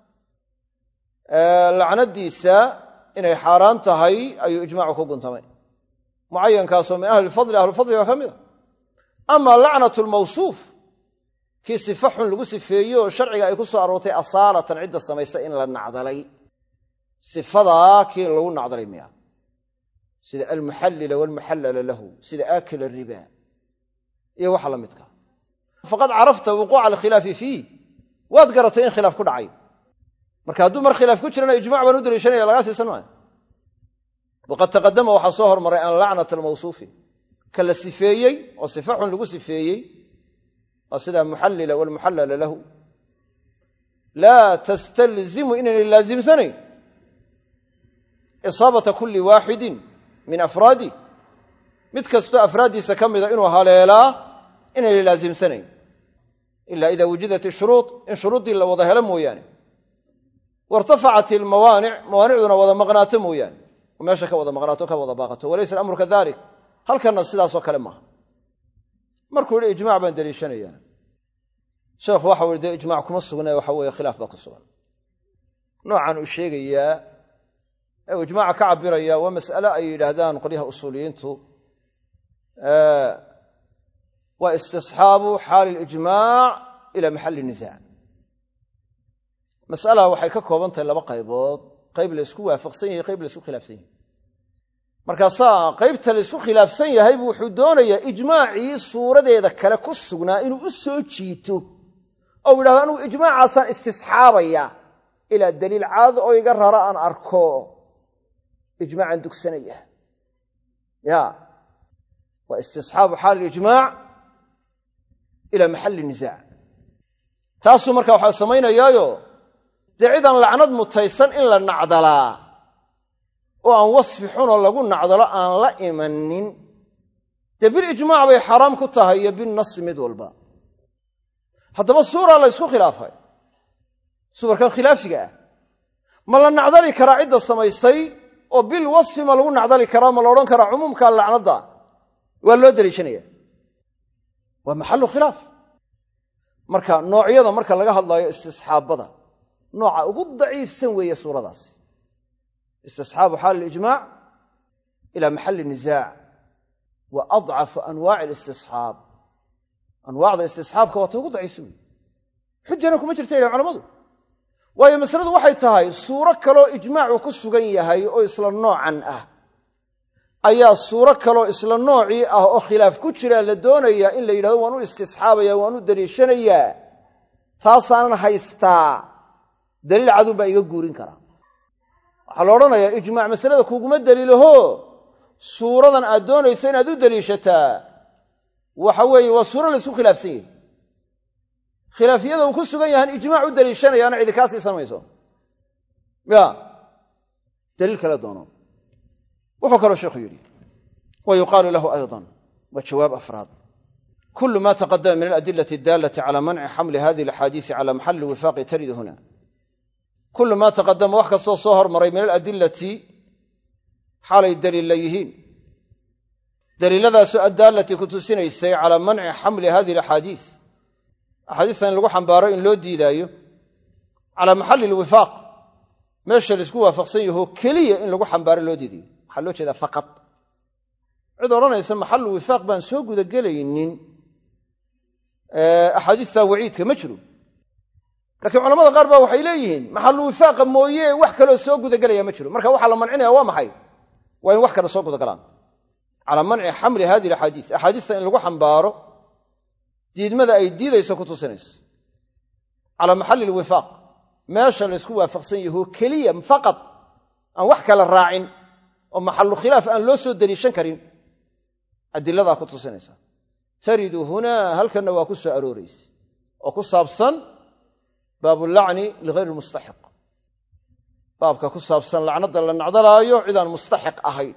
lacnadiisa inay xaaraan tahay ayuu ijmacu ku guntamay mucayankaasoo min ahli lfadli ahlulfadliga ka mid a ama lacnatu lmawsuuf kii sifa xun lagu sifeeye oo sharciga ay ku soo aroortay asaalatan cidda samaysa in la nacdalay sifadaa kii lagu nacdalay miya sida almuxallila walmuxallala lahu sida aakila riba iyo waxa la midka faqad carafta wuquuca alkhilaafi fiih waad garatay in khilaaf ku dhacay marka hadduu mar khilaaf ku jirana ijmac baan u daliishanaya lagaa siisan maayo waqad taqadama waxaa soo hormaray an lacnata almawsuufi ka la sifeeyey oo sifa xun lagu sifeeyey waa sida muxallila walmuxallala lahu laa tastalzimu inaynay laazimsanayn isaabata kulli waaxidin min afraadi mid kastoo afraaddiisa ka mida inuu haleelaa inaynay laazimsanayn ilaa ida wujidat ishuruud in shuruuddii la wada helo mooyaane wairtafacat ilmawaanic mawaanicduna wada maqnaato mooyaane وماشا كوضا مغناته كوضا باقته وليس الأمر كذلك هل كان السلاس وكلمة مركو الإجماع بين دليشانيا شيخ وحول دي إجماع كمصغنا وحوي خلاف باقي الصغن نوعا الشيء أو إجماع كعبر يا ومسألة أي لهذان قليها أصوليين آه واستصحاب حال الإجماع إلى محل النزاع مسألة وحي ككوبنت لaba qaybood qayb la isku waafaqsan yahay qayb la isku khilaafsan yahay markaas qaybta la isku khilaafsan yahay wuxuu doonayaa ijmaaci suuradeeda kale ku sugnaa inuu u soo jiito oo yiraahdo anu ijmaacaasan istisxaabaya ila daliil caad oo iga rara aan arko ijmaacan dugsanaya ya wa istisxaabu xaal ijmaac ila mahall nizaa taasu marka waxa sameeynayaayo diciidan lacnad mutaysan in la nacdalaa oo aan wasfi xun oo lagu nacdalo aan la imanin tabil ijmaac bay xaraam ku tahay bin nas mid walba hadaba suura la isku khilaafay suurka khilaafiga ma la nacdali kara cid samaysay oo bil wasfi ma lagu nacdali kara ma la oran kara umumka lacnada waa loo daliishanaya waa maxallu khilaaf marka noocyada marka laga hadlayo istisxaabada nooca ugu daciifsan weeye suuradaas istisxaabu xaal al-ijmaac ila mahall an-nizaa wa ad'af anwaa' al-istisxaab anwaa'da istisxaabka waa ugu daciifsan xujjana kuma jirto ilaa culimadu waayo masaladu waxay tahay suuro kale oo ijmaacu ku sugan yahay oo isla noocan ah ayaa suuro kale oo isla noocii ah oo khilaaf ku jira la doonaya in la yiraahdo waan u istisxaabaya waan u daliishanaya taasaan haystaa daliil cadu ba iga guurin kara waxa la oranayaa ijmaac masalada kuuguma daliilaho suuradan aad doonayso inaad u daliishataa waxa weeye waa suuro la isku khilaafsan yahay khilaafiyada uu ku sugan yahay ijmaac u daliishanayaana cid kaas samayso ya daliil kala doono wuxuu kale sheekhu yiri wa yuqalu lahu aydan wa jawaab afraad كل ما تقدم من الأدلة الدالة على منع حمل هذه الحديث على محل وفاق ترد هنا كل ما تقدم وحكى صهر مري من الأدلة حال الدليل ليهين دليل ذا سؤال الدالة كنت سنيسي على منع حمل هذه الحديث أحاديث أن لقوا حنبارين لو دي دايو على محل الوفاق ماشي لسكوها فقصيه كلية إن لقوا حنبارين لو دي دي حلوش هذا فقط عدورانا يسمى محل الوفاق بان سوقوا ذا قلينين أحاديث وعيد كمجرو لكن علماء غربا waxay leeyihiin maxallu wifaaq mooyee wax kale soo guda galaya ma jiro marka waxa la mancinaya waa maxay waa in wax kale soo guda galaan ala manci xamli hadii ahadith ahadith in lagu xambaaro diidmada ay diidayso ku tusinayso ala maxalli alwifaaq meesha la isku waafaqsan yahay kaliya faqad aan wax kale raacin oo maxallu khilaaf aan loo soo daliishan karin adilada ku tusinaysa taridu huna halkana waa ku soo arooreys oo ku saabsan باب اللعن لغير المستحق بابك كسابسن لعنه la nacdalaayo cidaan mustaxiq ahayn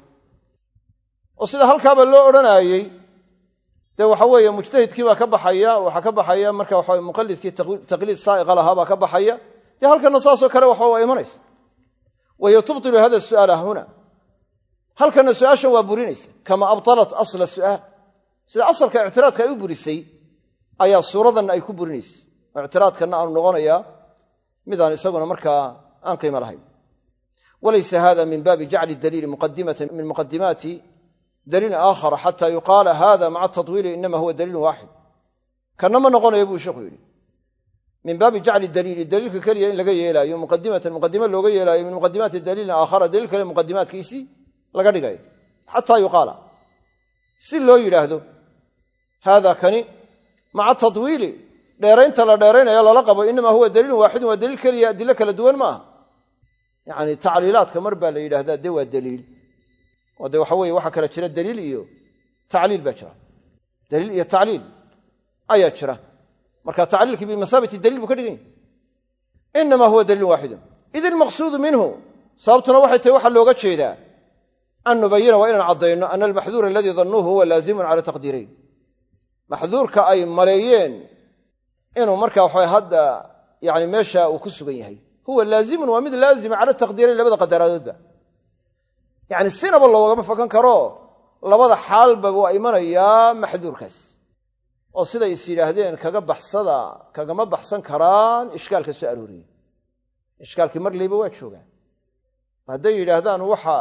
oo sida halkaaba loo oranayay de waxa weeye mujtahidkii baa ka baxaya waxa ka baxaya marka waxa muqallidkii taqliid saa'iq laha baa ka baxaya de halkana saaso kale waxa waa imanaysa way tubtilu hada su'aal huna halkana su'aashan waa burinaysa kama abtalat asl su'aal sida asalka i'tiraadka ay u burisay ayaa suuradan ay ku burinaysa اعتراضنا أن نغنيا ماذا يسوون مركا أنقيم لهم وليس هذا من باب جعل الدليل مقدمة من مقدمات دليل آخر حتى يقال هذا مع التطويل إنما هو دليل واحد كانما نغنى يبو شخيري من باب جعل الدليل الدليل ككريه إن لقي إلى مقدمة مقدمة لقي إلى من مقدمات الدليل آخر دليل كلمة مقدمات كيسي لقد قايل حتى يقال سل لو يلاهدو هذا كان مع التطويل dheeraynta la dheeraynaya la laqabo inma huwa daliil waahid wa daliil kaliya adilla kala duwan ma yaani ta'liilaadka mar baa la yiraahdaa de waa daliil wada waxa weeye waxa kala jira daliil iyo ta'liil baa jira daliil iyo ta'liil ayaa jira marka ta'liilki bi masabati daliil buu ka dhigay inma huwa daliil waahid idin maqsuud minhu sababtuna waxay tahay waxa looga jeedaa an nubayina wa inaan cadayno an al mahdhur alladhi dhannuhu huwa laazimun ala taqdirayn mahdhurka ay maleeyeen inuu marka waxa hadda yaani meesha uu ku sugan yahay huwa laazimun wa mid laazim ala taqdiirin labada qadaradoodba yacni sinaba loogama fakan karo labada xaalba waa imanayaa maxduurkaas oo siday is yidhaahdeen kaga baxsada kagama baxsan karaan ishkaalka soo arooriyey ishkaalkii mar liiba waa joogaan hadday yidhaahdaan waxa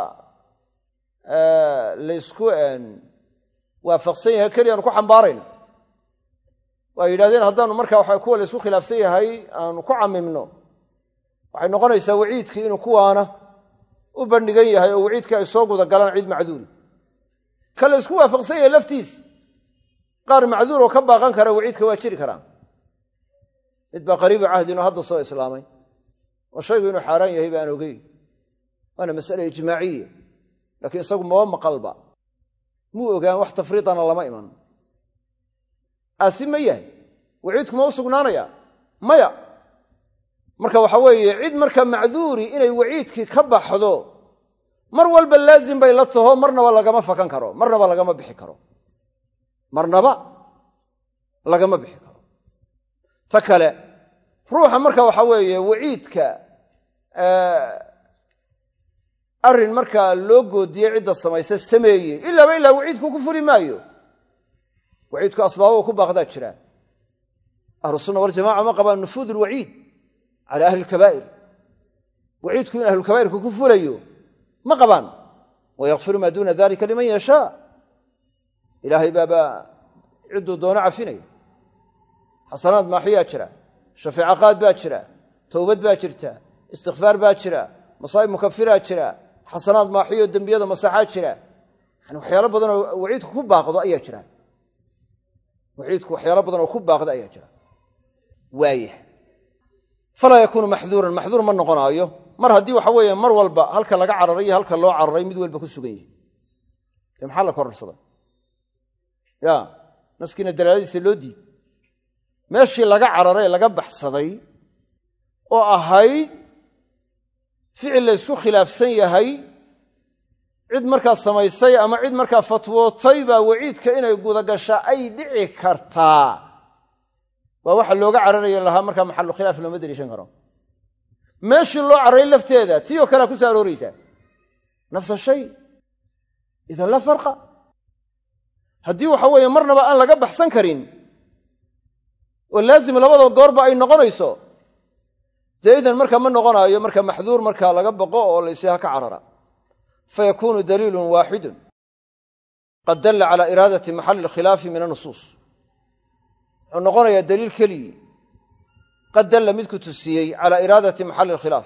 laysku waafaqsan yahay keliyaanu ku xambaarayna waa yidhahdeen haddaanu markaa waxa kuwa laysku khilaafsan yahay aanu ku camimno waxay noqonaysaa waciidkii inuu kuwaana u bandhigan yahay oo waciidkii ay soo guda galaan ciid macduuri ka laysku waafaqsan yahay laftiis qaar macduur oo ka baaqan kara waciidka waa jiri karaan mid baa qariibu cahdinoo hadda soo islaamay oo shaygu inuu xaaraan yahay baan ogeyn waana mas'ale ijmaaciya laakiin isagu maba maqalba muu ogaan wax tafriidana lama iman aasi ma yahay waciidku ma u sugnaanaya maya marka waxa weeye cid marka macduuri inay waciidkii ka baxdo mar walba laazim bay la taho marnaba lagama fakan karo marnaba lagama bixi karo marnaba lagama bixi karo ta kale ruuxa marka waxa weeye waciidka arrin markaa loo goodiyey cidda samaysa sameeyey ilaaba ilaa waciidku ku fuli maayo waciidku asbaabuu ku baaqdaa jira ahlu sunna waljamaca ma qabaan nufuud alwaciid cala ahli alkabaa'ir waciidku in ahlulkabaa'irku ku fulayo ma qabaan wayakfiru maa duuna dalika liman yashaa ilaahay baaba cidduu doono cafinaya xasanaad maaxiyaa jira shafeeco qaad baa jira towbad baa jirta istikfaar baa jira masaa'ib mukafiraa jira xasanaad maaxiyo dembiyada masaxaa jira yani waxyaalo badan oo waciidku ku baaqdo ayaa jira waciidku waxyaalo badan oo ku baaqdo ayaa jira waaya falaa yakuunu maxduuran maxduur ma noqonaayo mar haddii waxa weeye mar walba halka laga cararay iyo halka loo cararay mid walba ku sugan yahay dee maxaa la kororsaday ya naskiina dalaaladiisa loo diid meeshii laga cararay laga baxsaday oo ahayd ficil la ysku khilaafsan yahay cid markaa samaysay ama cid markaa fatwootay baa waciidka inay gudagashaa ay dhici kartaa waa waxa looga cararaya lahaa markaa maxallu khilaaf looma deliishan karo meeshii loo cararay lafteeda tii oo kalea ku soo arooraysaa nafsa shay idan laa farqa haddii waxa weeye marnaba aan laga baxsan karin oo laazim labada goorba ay noqonayso dee idan markaa ma noqonaayo marka maxduur markaa laga baqo oo laysiha ka carara fayakuunu daliilun waaxidun qad dalla cala iraadati maxalli alkhilaafi min annusuus wuxuu noqonayaa daliil keligii qad dalla midku tusiyey calaa iraadati maxalli alkhilaaf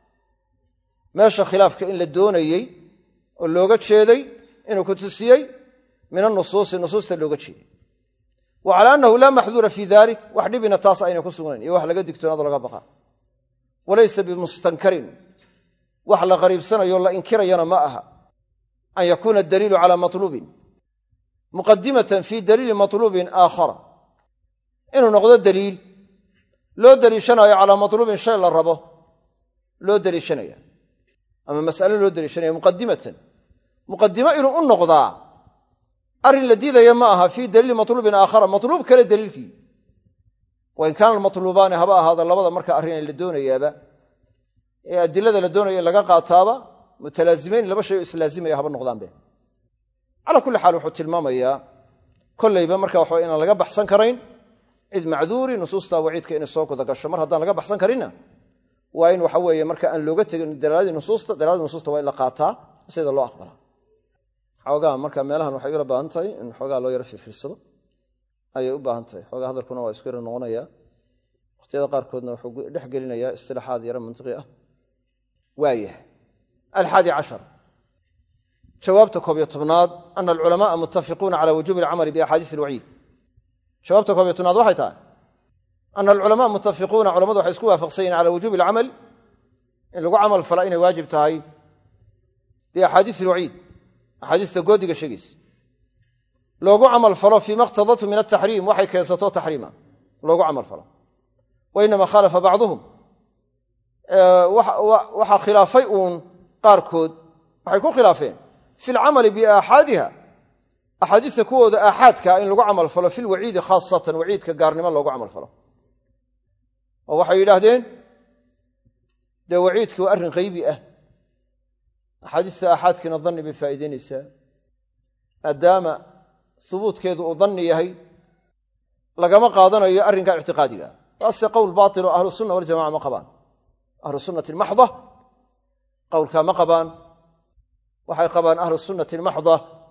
meesha khilaafka in la doonayey oo looga jeeday inuu ku tusiyey min annusuusi nusuusta looga jeeday wa calaa annahu laa maxduura fii dalik wax dhibina taas ayna ku sugnayn iyo wax laga digtoonaado laga baqaa walaysa bimustankarin wax la qariibsanayo la inkirayana ma aha an yakuuna adaliilu calaa matluubin muqadimatan fii daliili matluubin aakhara inuu noqdo daliil loo deliishanaayo calaa matluubin shay la rabo loo deliishanaya ama mas'alo loo deliishanaya muqadimatan muqadimo inuu u noqdaa arrin la diidaya ma aha fii daliili matluubin aakhara matluub kale daliilkii wain kaana almatluubaani haba ahaada labada marka arrin la doonayaaba ee adilada la doonaya laga qaataaba mutalaazimayn laba shay oo islaazimaya haba noqdaanbe calaa kulli xaal wuxuu tilmaamayaa kollayba marka waxaa inaan laga baxsan karayn cid macduuri nusuusta waciidka inay soo guda gasho mar haddaan laga baxsan karinna waa in waxa weeye marka aan looga tegin dalaaladii nusuusta dalaalada nusuusta waa in la qaataa sida loo aqbalaa xoogaa marka meelahan waxay ula baahan tahay in xoogaa loo yaro fiirsado ayay u baahan tahay xoogaa hadalkuna waa isku yaro noqonayaa waqtiyada qaarkoodna wuxuu dhex gelinayaa istilaaxaad yaro mantiqi ah waayahay alxaadi cashar jawaabta koob iyo tobnaad ana alculamaaa muttafiquuna cala wujuubi alcamali biaxaadiis alwaciid jawaabta koob iyo tobnaad waxay tahay ana alculamaa muttafiquuna culamadu waxay isku waafaqsan yihin cala wujuubi alcamal in lagu camal fala inay waajib tahay biaxaadiis alwaciid axaadiista goodiga sheegaysa loogu camal falo fiima iqtadatu min ataxriim waxay keensato taxriima loogu camal falo wa inama khaalafa bacduhum waxaa khilaafay uun qaarkood waxay ku khilaafeen fi lcamali biaaxaadiha axaadiista kuwooda aaxaadkaa in lagu camal falo fi lwaciidi khaasatan waciidka gaarnimo loogu camal falo oo waxay yidhaahdeen dee waciidkii waa arrin qaybi ah axaadiista aaxaadkiina danni bay faa'iidaynaysaa maadaama hubuudkeedu uu danni yahay lagama qaadanayo arrinka ictiqaadiga waase qowl baatil oo ahlu sunna waljamaca ma qabaan ahlu sunnati almaxda qowlkaa ma qabaan waxay qabaan ahlu sunnati almaxda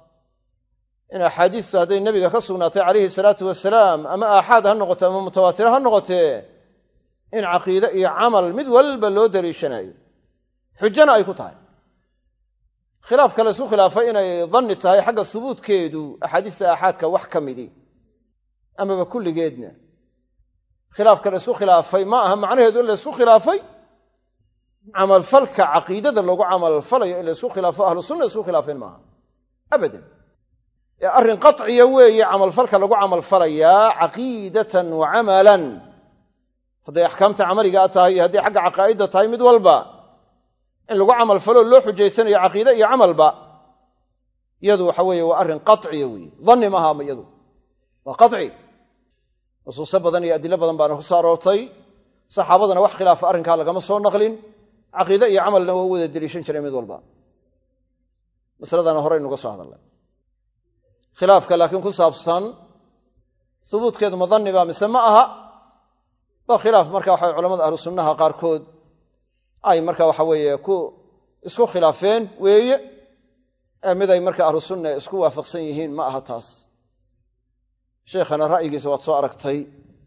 in axaadiistu hadday nebiga ka sugnaatay calayhi salaatu wasalaam ama aaxaad ha noqote ama mutawaatira ha noqotee in caqiide iyo camal mid walba loo daliishanayo xujana ay ku tahay khilaafka la isku khilaafay inay danni tahay xagga hubuudkeedu axaadiista aaxaadka wax ka midi amaba kulligeedna khilaafka la isku khilaafay ma aha macnaheedu in la isku khilaafay camalfalka caqiidada lagu camalfalayo in la isku khilaafo ahlu sunna isku khilaafeen maaha abadan ee arrin qaciya weeye camalfalka lagu camalfalayaa caqiidatan wa camalan hadday axkaamta camaligaa tahay iyo hadday xagga caqaa'idda tahay mid walba in lagu camalfalo loo xujaysanayo caqiide iyo camalba iyadu waxa weeye waa arrin qaciya weeye danni maaha iyadu waa qaci nusuuso badan iyo adilo badan baana ku soo aroortay saxaabadana wax khilaafa arrinkaa lagama soo naqlin caqiide iyo camalna waa u wada deliishan jiray mid walba masaladana horeynuga soo hadalnay khilaafka laakiin ku saabsan hubuudkeedu ma danni baa mise ma aha waa khilaaf marka waxa culamada ahlu sunnaha qaarkood ay marka waxa weeye ku isku khilaafeen weeye ee mid ay marka ahlu sunna isku waafaqsan yihiin ma aha taas sheekhana ra'yigiisa waad soo aragtay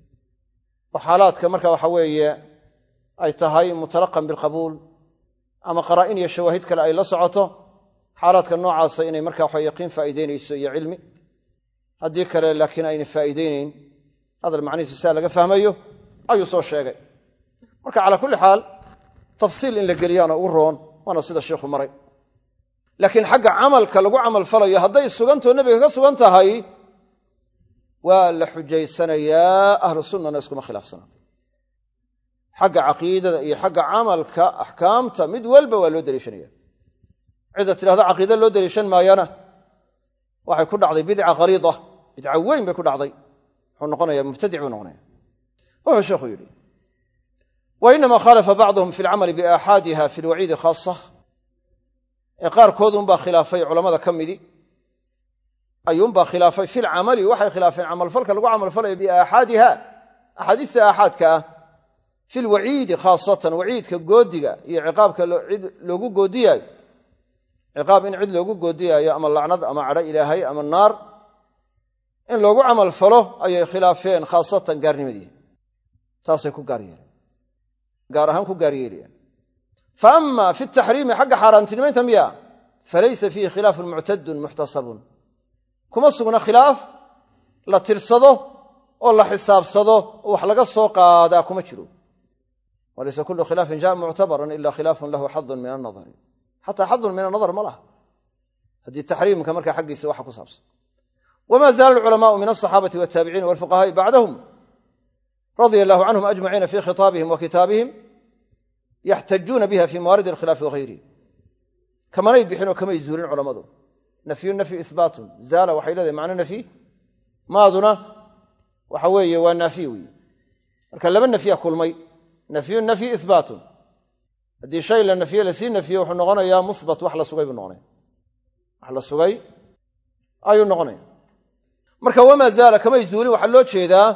oo xaalaadka marka waxa weeye ay tahay mutalaqan bilqabuul ama qaraa'in iyo shawaahid kale ay la socoto xaalaadka noocaasa inay marka waxa yaqiin faa'iideynayso iyo cilmi haddii kale laakiin ayna faa'iideynayn hadal macnihiisu saa laga fahmayo ayuu soo sheegay marka calaa kulli xaal tafsiil in la geliyaana ugu roon waana sida sheikhu maray laakiin xagga camalka lagu camalfalayo hadday sugantoo nebiga ka sugan tahay waa la xujaysanayaa ahlu sunnana iskuma khilaafsana xagga caqiidada iyo xagga camalka axkaamta mid walba waa loo deliishanaya cidda tidhahda caqiide loo deliishan maayana waxay ku dhacday bidca khaliida bidca weyn bay ku dhacday wuxuu noqonaya mubtadic buu noqonaya wuxuu sheekhu yidhi wainama khalafa bacduhum fi lcamali biaaxaadiha fi lwaciidi khaasa ee qaarkoodunbaa khilaafay culammada ka midi ayuunbaa khilaafay fi lcamali waxay khilaafeen camalfalka lagu camalfalayo biaaxaadiha axaadiista aaxaadka ah fi lwaciidi khaasatan waciidka goodiga iyo ciqaabka cid loogu goodiyaayo ciqaab in cid loogu goodiyaayo ama lacnad ama cadho ilaahay ama naar in loogu camalfalo ayay khilaafeen khaasatan gaarnimadiisa taasay ku gaar yeeleen gaar ahaan ku gaar yeelayaan fa ama fi taxriimi xagga xaaraantinimaynta miya falaysa fiihi khilaafun muctadun muxtasabun kuma sugna khilaaf la tirsado oo la xisaabsado oo wax laga soo qaadaa kuma jiro walaysa kullu khilaafin jaa muctabaran ila khilaafun lahu xadun min anadari xataa xadun min anadar ma laha haddii taxriimka markaa xaggiisa waxa ku saabsan wma zaala alculamaau min alصaxaabati waltaabiciina walfuqahaa'i bacdahum radia allahu canhum ajmaciina fi khitaabihim wa kitaabihim yaxtajuuna biha fi mawaaridi alkhilaafi wagayrihi kamanay bixin oo kamay zuulin culammadu nafyu nafyu ihbaatun zaala waxay leedahay macno nafyi maaduna waxa weeye waa naafiy weeye marka laba nafya kulmay nafyu nafyi ihbaatun haddii shay la nafye lasii nafye wuxuu noqonayaa musbat wax la sugay buu noqonaya wax la sugay ayuu noqonaya marka wamaa zaala kamay zuulin waxaa loo jeedaa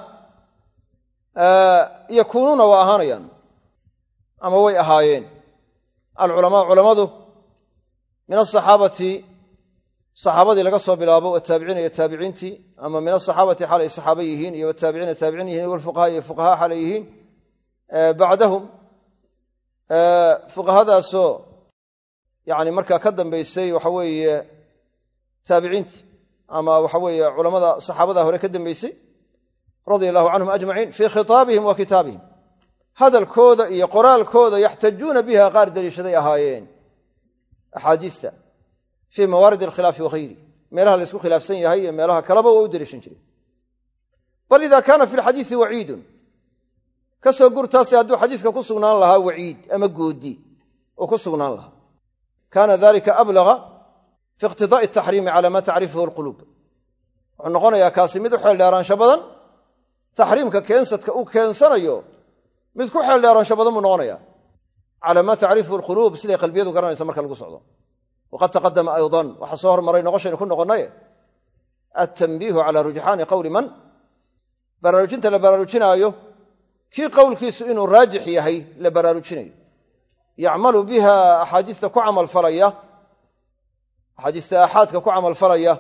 yakuunuuna waa ahaanayaan ama way ahaayeen alculamaa culammadu min asaxaabati saxaabadii laga soo bilaabo wataabiciina iyo taabiciintii ama min asaxaabati xaalay saxaaba yihiin iyo wataabiciina taabiciin yihiin walfuqahaa iyo fuqahaa xaalay yihiin bacdahum fuqahadaasoo yani markaa ka dambaysay waxa weeye taabiciintii ama waxa weeye culamada saxaabada hore ka dambaysay radia allahu canhum ajmaciin fii khitaabihim wa kitaabihim hadalkooda iyo qoraalkooda yaxtajuuna biha qaar daliishaday ahaayeen axaadiista fii mawaarid alkhilaafi wagayri meelaha la isku khilaafsan yahay iyo meelaha kaleba waa u daliishan jireen bal ida kaana fi lxadiisi waciidun ka soo gurtaasi hadduu xadiiska ku sugnaan lahaa waciid ama goodi oo ku sugnaan lahaa kaana dalika ablaga fi iqtidaa'i ataxriimi cala ma tacrifuhu alquluub wuxuu noqonayaa kaasi mid u xeeldheeraansho badan taxriimka keensadka uu keensanayo mid ku xeeldheeraansho badan buu noqonaya cala maa tacrifuhu alquluub siday qalbiyadu garanaysa marka lagu socdo waqad taqadama aydan waxa soo hormaray noqoshayna ku noqonay at-tanbiihu ala rujxaani qawli man baraarujinta la baraarujinaayo kii qowlkiisu inuu raajix yahay la baraarujinayo yacmalu biha axaadiista ku camal falaya axaadiista aaxaadka ku camal falaya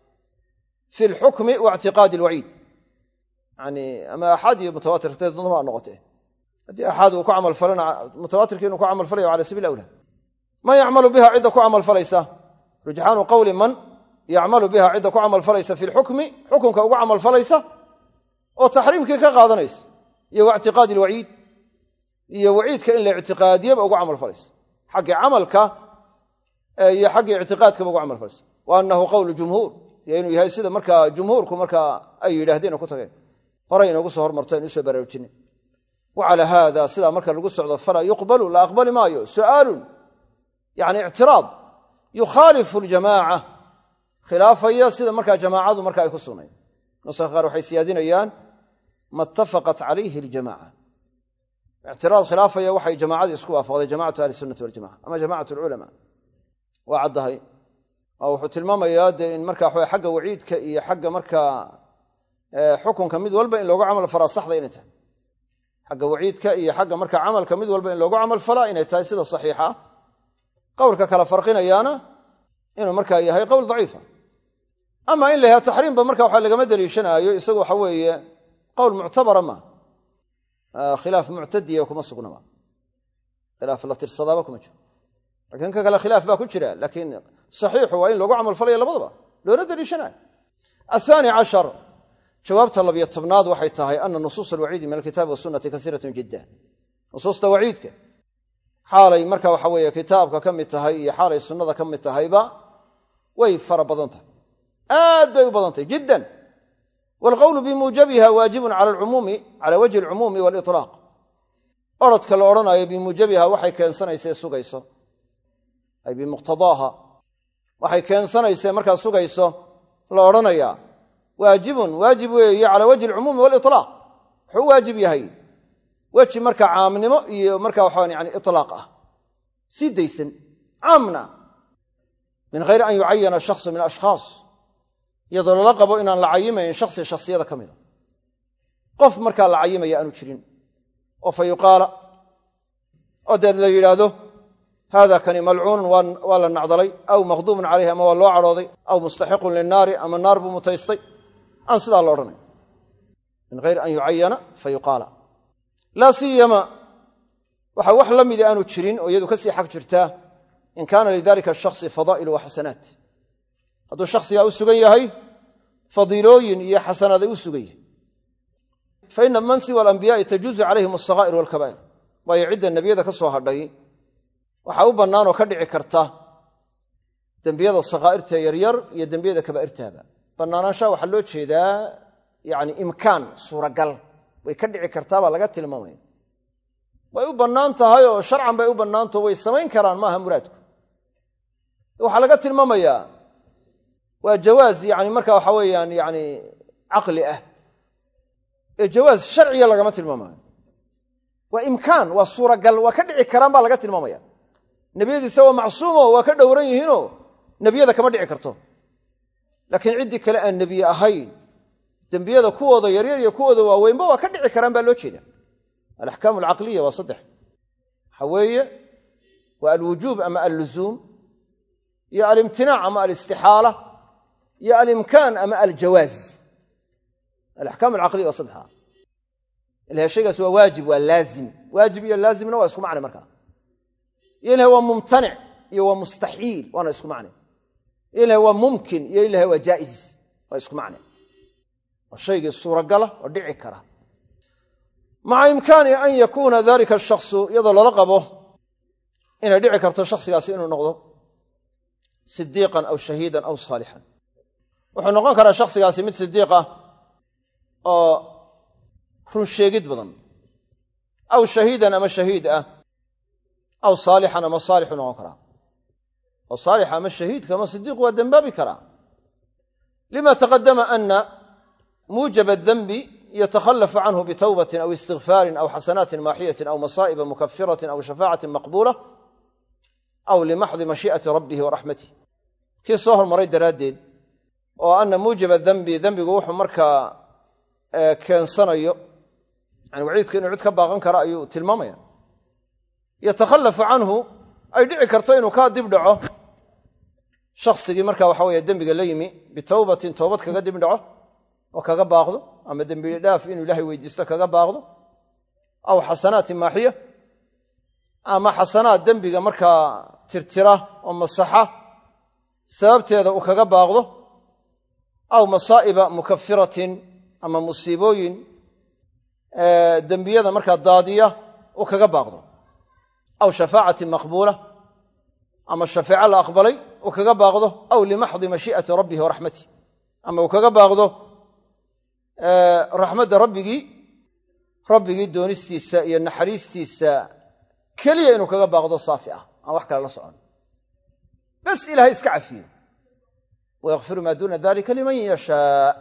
fi lxukmi wa ictiqaadi alwaciid yani ama aaxaad iyo mutawaatir doonta ma noqotee haddii aaxaad uu ku camal falana mutawaatirka inuu ku camal falayo cala sabiil awla man yacmalu biha cidda ku camal falaysa rujxaanu qowli man yacmalu biha cidda ku camal falaysa fi lxukmi xukunka ugu camal falaysa oo taxriimkii ka qaadanaysa iyo wa ictiqaadi alwaciid iyo waciidka in la ictiqaadiyaba ugu camal falaysa xaggii camalka iyo xaggii ictiqaadkaba ugu camal falaysa wa annahu qowlu jumhuur iyo inuu yahay sida markaa jumhuurku markaa ay yidhaahdeen oo ku tageen horay inoogu soo hormarto aynu usoo baraarujinay wa calaa haada sidaa marka lagu socdo falaa yuqbalu la aqbali maayo su'aalun yani ictiraad yukhaalifu ljamaaca khilaafaya sida markaa jamaacadu marka ay ku sugnayn nusaha qaar waxay siyaadinayaan ma ittafaqat calayhi aljamaca ictiraad khilaafaya waxay jamaacadii isku waafaqday jamacatu ahli sunnati waljamaca ama jamacatu alculamaa waa caddahay oo wuxuu tilmaamayaa dee in markaa waxawe xagga waciidka iyo xagga markaa xukunka mid walba in loogu camal falaa saxda inay tahay xagga waciidka iyo xagga markaa camalka mid walba in loogu camal falaa inay tahay sida saxiixa qowlka kala farqinayaana inuu markaa yahay qowl daciifa ama in la yahay taxriimba marka waxa lagama daliishanaayo isagu waxa weeye qowl muctabara ma khilaaf muctadiya kuma sugnaba khilaaf la tirsadaaba kuma jiro laakiin ka kale khilaaf baa ku jira laakiin saxiixu waa in loogu camal falaya labadaba loona daliishanayo athani cashar jawaabta labiyo tobnaad waxay tahay ana nusuus alwaciidi min alkitaabi wasunnati kasiiratun jiddan nusuusta waciidka xaalay marka waxa weeye kitaabka ka mid tahay iyo xaalay sunnada ka mid tahayba way fara badan tahay aad bay u badan tahay jiddan waalqowlu bimuujabiha waajibun cala alcumuumi cala wajhi alcumuumi waaliطlaaq orodka la odhanayo bimuujabiha waxay keensanaysae sugayso ay bimuqtadaaha waxay keensanaysee markaa sugayso la odhanayaa waajibun waajib weeye cala wajhi alcumuumi waaliطlaaq wuxuu u waajib yahay weji markaa caamnimo iyo markaa waxaan yani ilaaq ah sii daysan caamna min hayri an yucayana shakhsu min ashkhaas iyadoo lala qabo inaan la cayimayn shaksi shaksiyada ka mida qof markaa la cayimaya aanu jirin oo fa yuqaala oo deed la yidhaahdo haada kani malcuunun waa la nacdalay aw maqduumun calayhi ama waa loo cadhooday aw mustaxiqun linaari ama naar buu mutaystay aan sidaa lo odhanay min hayri an yucayana fa yuqaala laa siyama waxa wax la mida aanu jirin oo iyadu kasii xaq jirtaa in kaana lidalika shakhsi fadaa'ilu wa xasanaat hadduu shakhsigaa u sugan yahay fadiilooyin iyo xasanaad ay u sugan yahay fa ina man siwa alambiyaai tajuuzu calayhim alsakaa'ir waalkabaa'ir waayo cidda nebiyada ka soo hadhay waxaa u bannaanoo ka dhici karta dembiyada sakaa'irta yaryar iyo dembiyada kabaa'irtaaba bannaanaanshaha waxaa loo jeedaa yani imkaan suuragal way ka dhici kartaabaa laga tilmaamaya way u bannaan tahay oo sharcan bay u bannaantaho way samayn karaan maaha muraadku waxaa laga tilmaamayaa waa jawaaz yani marka waxa weeyaan yani caqli ah ee jawaaz sharciya lagama tilmaamayo waa imkaan waa suuragal waa ka dhici karaan baa laga tilmaamaya nebiyadiisa waa macsuumo waa ka dhowran yihiinoo nebiyada kama dhici karto laakiin ciddii kale aan nebiye ahayn dembiyada kuwooda yaryar iyo kuwooda waaweynba waa ka dhici karaan baa loo jeeda alaxkaam alcaqliya waa saddex waxa weeye waa alwujuub ama alluzuum iyo alimtinaac ama alistixaala iyo alimkaan ama aljawaaz alaxkaam alcaqliya waa saddexa ilahay shaygaas waa waajib waa laazim waajib iyo laazimna waa isku macne markaa iyo ilahay waa mumtanic iyo waa mustaxiil waana isku macne iyo ilahay waa mumkin iyo ilahay waa jaa'iz waa isku macne waa shaygii suuragala oo dhici kara maca imkaani an yakuuna dalika ashaksu iyadoo lala qabo inay dhici karto shakhsigaasi inuu noqdo sidiiqan aw shahiidan aw saalixan wuxuu noqon karaa shakhsigaasi mid sidiiq ah oo run sheegid badan aw shahiidan ama shahiid ah aw saalixan ama saalixu noqon karaa oo saalixa ama shahiidka ama sidiiq waa dembaabi karaa lima taqadama ana muujaba adanbi yatakhalafu canhu bitawbatin aw istigfaarin aw xasanaatin maaxiyatin aw masaa'iba mukafiratin aw shafaacatin maqbuula aw limaxdi mashii'ati rabbihi wa raxmatihi kii soo hormaray daraaddeed oo anna muujiba dembi dembigu wuxuu markaa keensanayo yani waciidka inuu cid ka baaqan kara ayuu tilmaamaya yatakhallafu canhu ay dhici karto inuu kaa dib dhaco shaksigii marka waxa weeye dembiga la yimi bitawbatin toobad kaga dib dhaco oo kaga baaqdo ama dembi dhaaf inuu ilaahay weydiisto kaga baaqdo aw xasanaatin maaxiya ama xasanaad dembiga markaa tirtira oo masaxa sababteeda uu kaga baaqdo aw masaa'iba mukafiratin ama musiibooyin dembiyada markaa daadiya uu kaga baaqdo aw shafaacatin maqbuula ama shafeeco la aqbalay uu kaga baaqdo aw limaxdi mashii'ati rabbihi wa raxmatihi ama uu kaga baaqdo raxmadda rabbigii rabbigii doonistiisa iyo naxariistiisa keliya inuu kaga baaqdo saafi ah aan wax kale la socon bas ilaahay iska cafiyo wayakfiru maa duuna dalika liman yashaa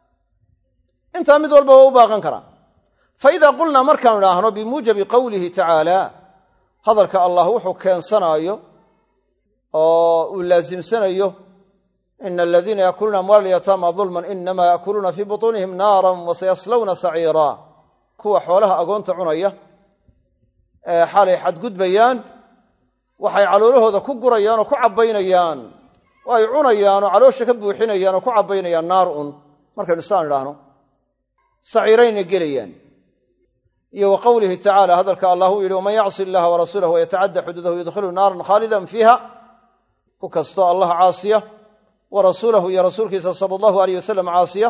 intaa mid walba waa u baaqan karaa faidaa qulnaa markaanu idhaahno bimuujabi qowlihi tacaala hadalka allah wuxuu keensanaayo oo uu laasimsanayo ina aladiina yaakuluuna amwaala alyataama dulman inama yaakuluuna fii butuunihim naaran wasayaslawna saciira kuwa xoolaha agoonta cunaya xaalay xadgudbayaan waxay caloolahooda ku gurayaan oo ku cabbaynayaan oo ay cunayaan oo caloosha ka buuxinayaan oo ku cabbaynayaan naar un markaynu saan idhaahno saciirayna gelayaan iyo wa qowlihi tacaala hadalka allah uu yidhi waman yacsi illaha warasuulahu wayatacadda xuduudahu yudkhilu naaran khaalidan fiiha ku kastoo allah caasiya wa rasuulahu iyo rasuulkiisa sala allahu alayh wasalam caasiya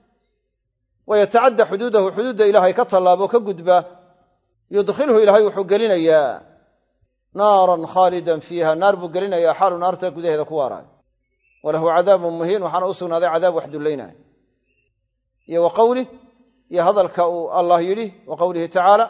wayatacadda xuduudahu xuduudda ilaahay ka tallaabo ka gudba yudkhilhu ilaahay wuxuu gelinayaa naaran khaalidan fiiha naar buu gelinayaa xaalu naarta gudaheeda ku waaraayo walahu cadaabun muhiin waxaana u sugnaaday cadaab wax dullaynaya iyo wa qowlih iyo hadalka uu allah yidhi wa qowlihi tacaala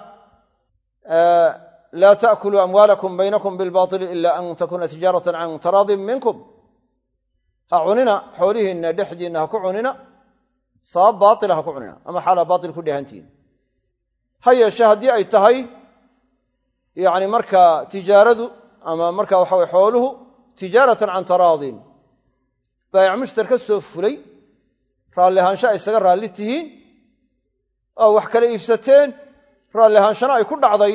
laa ta'kuluu amwaalakum baynakum bilbaatili ila an takuuna tijaaratan can taraadin minkum ha cunina xoolihiinna dhexdiinna ha ku cunina sabab baatila ha ku cunina ama xaalaa baatil ku dheehantihiin ha yeeshe haddii ay tahay yacni markaa tijaaradu ama markaa waxa weye xooluhu tijaaratan can taraadin baayac mushtar ka soo fulay raalli ahaansho ay isaga raalli tihiin oo wax kala iibsateen raalli ahaanshana ay ku dhacday